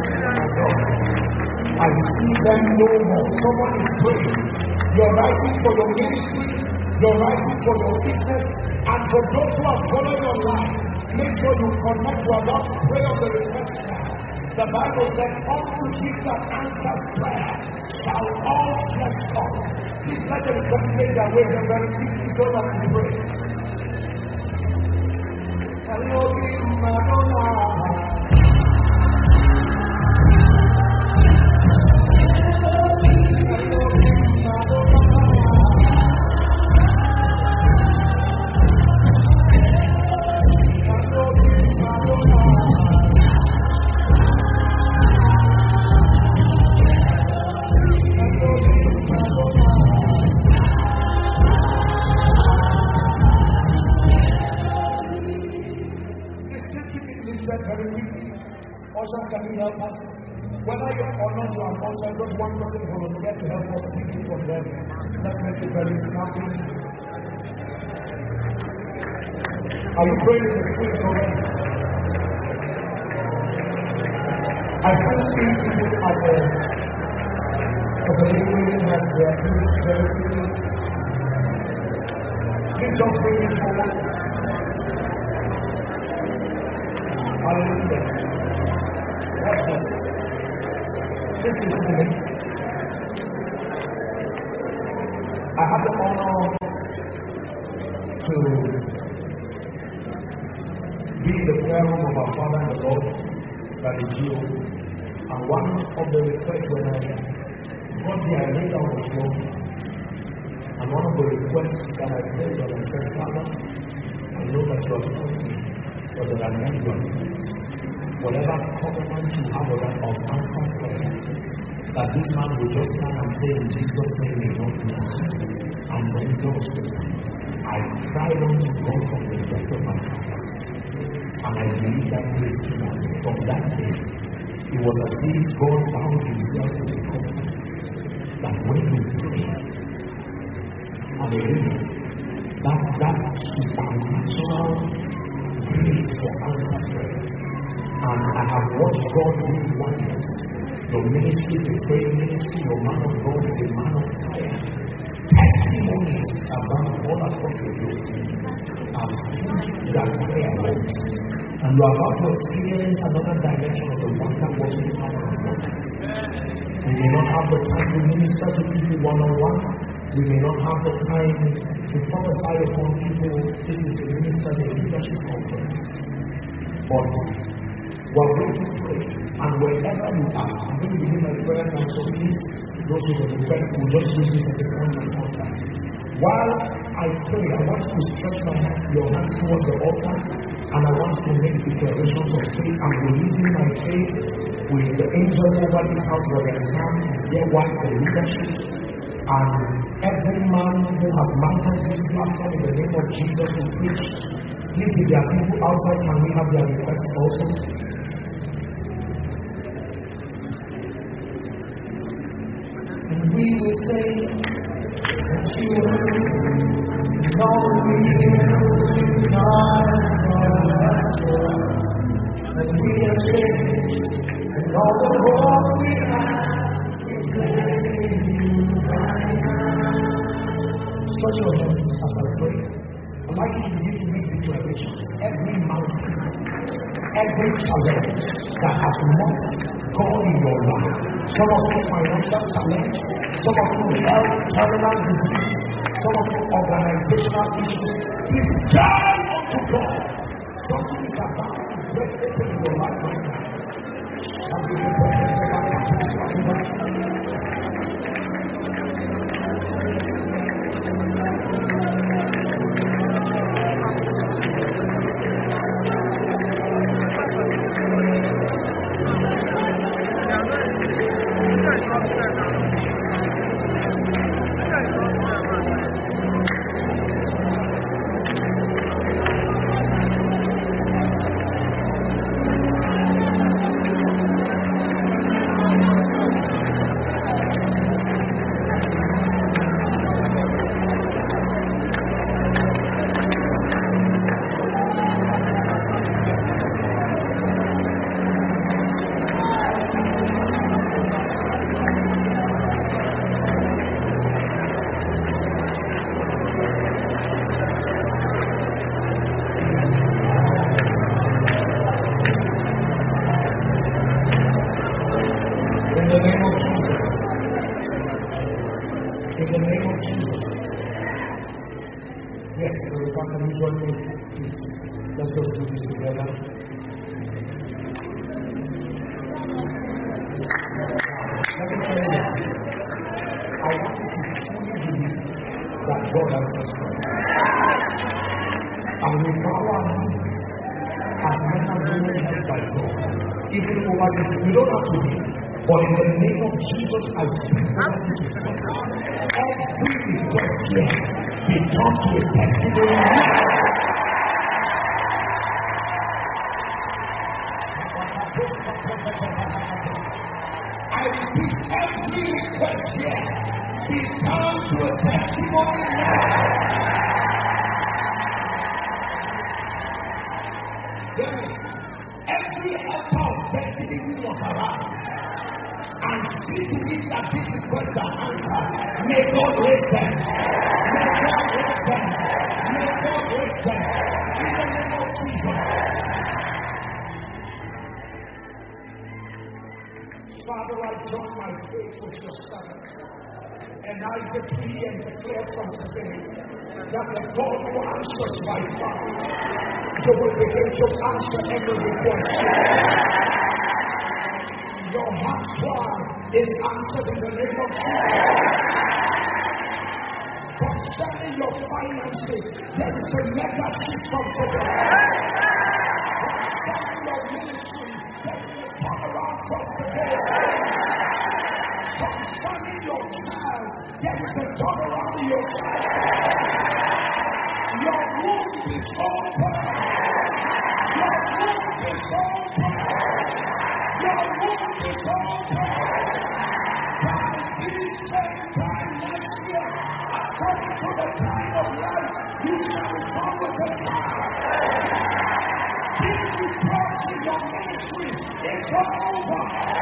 I see them no more. Someone is praying. You're writing for your ministry, you're writing for your business, and for those who have followed your life. Make sure you connect to about to pray on the request now. The Bible says, unto him that answers prayer shall all flesh come. Please let the request make their way there very quickly so that we pray. Elohim Adonai. Can you help us? Whether you're or not, you are also just one person volunteer to help us pick it from them. Let's make it very snappy. Are you praying in the Spirit already? I still see people at the as a lady waiting has their please very quickly. Please just bring it forward. Hallelujah. This is me. I have the honor to be in the prayer room of our Father and the Lord, that is you. And one of the requests when I got there, I laid down the floor. And one of the requests that I prayed on, I said, Father, I know that you are with me, but there are many ones. Whatever covenant you have with that unanswered prayer, that this man will just stand and say in Jesus' name, may not miss. And then doors will come. I cried unto God from the depth of my heart. And I believe that grace came on me. From that day, it was as if God bound himself to the covenant. That when you pray, hallelujah, that supernatural grace for answered prayer. And I have watched God do wonders. Your ministry is a praying ministry. Your man of God is a man of prayer. Testimonies about all across the globe as proof that prayer works. And you are about to experience another dimension of the wonder working power of God. We may not have the time to minister to people one-on-one. We may not have the time to prophesy upon people. This is the minister, the leadership conference. But we're going to pray, and wherever you are, I'm going to begin my prayer now, so please, those who are request, will just use this as a point of contact. While I pray, I want you to stretch your hands towards the altar, and I want us to make declarations of faith and releasing my faith with the angel over this house, Brother Sam, his dear wife, the leadership, and every man who has mounted this platform in the name of Jesus to preach. Please, if there are people outside, can we have their requests also? And we will say that you know we will not fall, and we are changed, and all the world we have, we place in you right now. Stretch your hands as I pray. I'd like you to begin to make declarations. Every mountain, every challenge that has not gone in your life, some of you financial challenge, some of you health, terminal disease, some of you organizational issues, please turn unto God. Something is about to break open in your life right now. You don't have to be, but in the name of Jesus, I speak over this request. Every request here be turned to a testimony. I repeat, every request here be turned to a testimony now. Every helper of destiny who must arise and see to it that this request are answered. May God raise them. May God raise them. May God raise them. In the name of Jesus. Father, I join my faith with your servant, and I decree and declare from today that the God who answers by fire, you will begin to answer every request. Your heart's cry is answered in the name of Jesus. Concerning your finances, there is a mega shift from today. Concerning your ministry, there is a turnaround from today. Concerning your child, there is a turnaround in your child. Your womb is open. Your womb is open. Your womb is open. By this same time next year, according to the time of life, you shall return with a child. This reproach in your ministry is over.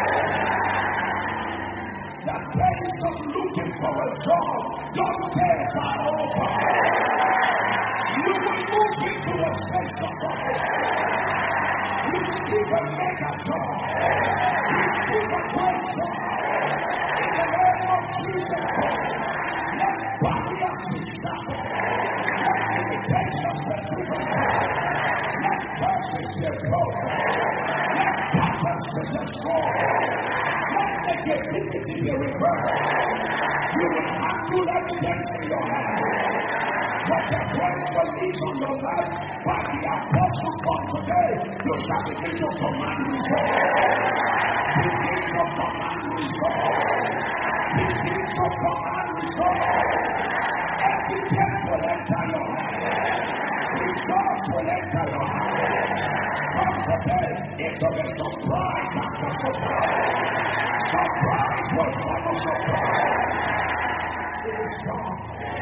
The days of looking for a job, those days are over. You will move into a space of God. Receive a mega job. Receive a great job. In the name of Jesus, let barriers be shattered. Let limitations be driven out. Let curses be broken. Let patterns be destroyed. Let negativity be reversed. You will handle evidence in your hands. When the grace release on your life, by the apostle from today, you shall begin to command results. Begin to command results. Begin to command results. Evidence will enter your hand. Results will enter your hand. From today, it will be surprise after surprise. Surprise will follow surprise. It is God.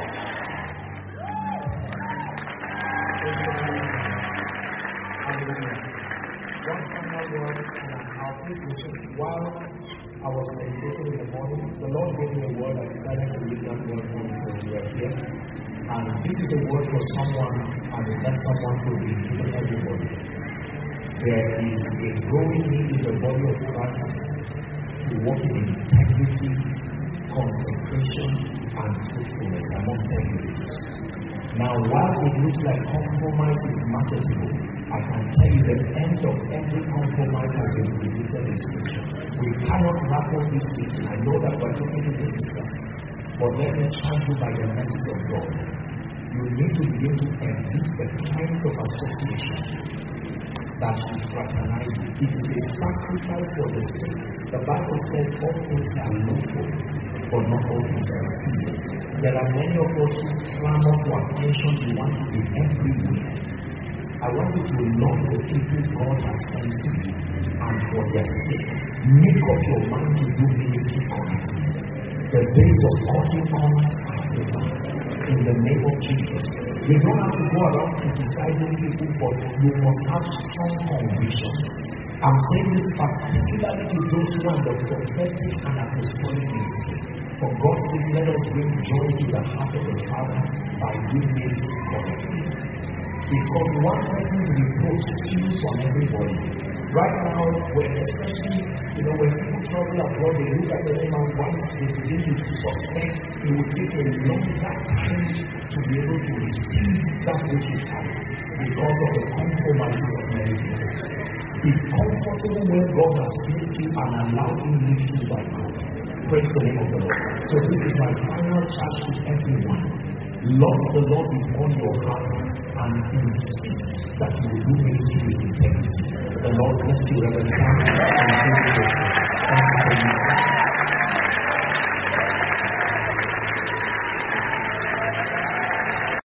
One final word, and I'll please listen. While I was meditating in the morning, the Lord gave me a word. I decided to read that word for you so you are here. And this is a word for someone, and that someone will be given everybody. There is a growing need in the body of Christ to walk in integrity, consecration, and truthfulness. I must tell you this. Now, while it looks like compromise is marketable, I can tell you the end of every compromise has been predicted in Scripture. We cannot wrap up this issue. I know that we're talking to the discuss, but let me charge you by the message of God. You need to begin to edit the kinds of association that should fraternize. It is a sacrifice for the sake. The Bible says all things are lawful, but not all things are good. There are many of us who clamor for attention. We want to be everywhere. I want you to love the people God has sent to you, and for their sake, make up your mind to do ministry correctly. The days of cutting corners are over. In the name of Jesus, you don't have to go around criticizing people, but you must have strong conviction. I'm saying this particularly to those who are the prophetic and apostolic ministry. For God's sake, let us bring joy to the heart of the Father by doing ministry correctly. Because one person's reproach steals from everybody. Right now, especially, when people travel abroad, they look at any man once they begin to suspect, it will take a longer time to be able to receive that which you have because of the compromises of many people. Be comfortable where God has placed you and allow Him to lead you by God. Praise the name of the Lord. So this is my final charge to everyone. Love the Lord with all your heart and insist that you will do ministry with integrity. The Lord bless you, Reverend Sam.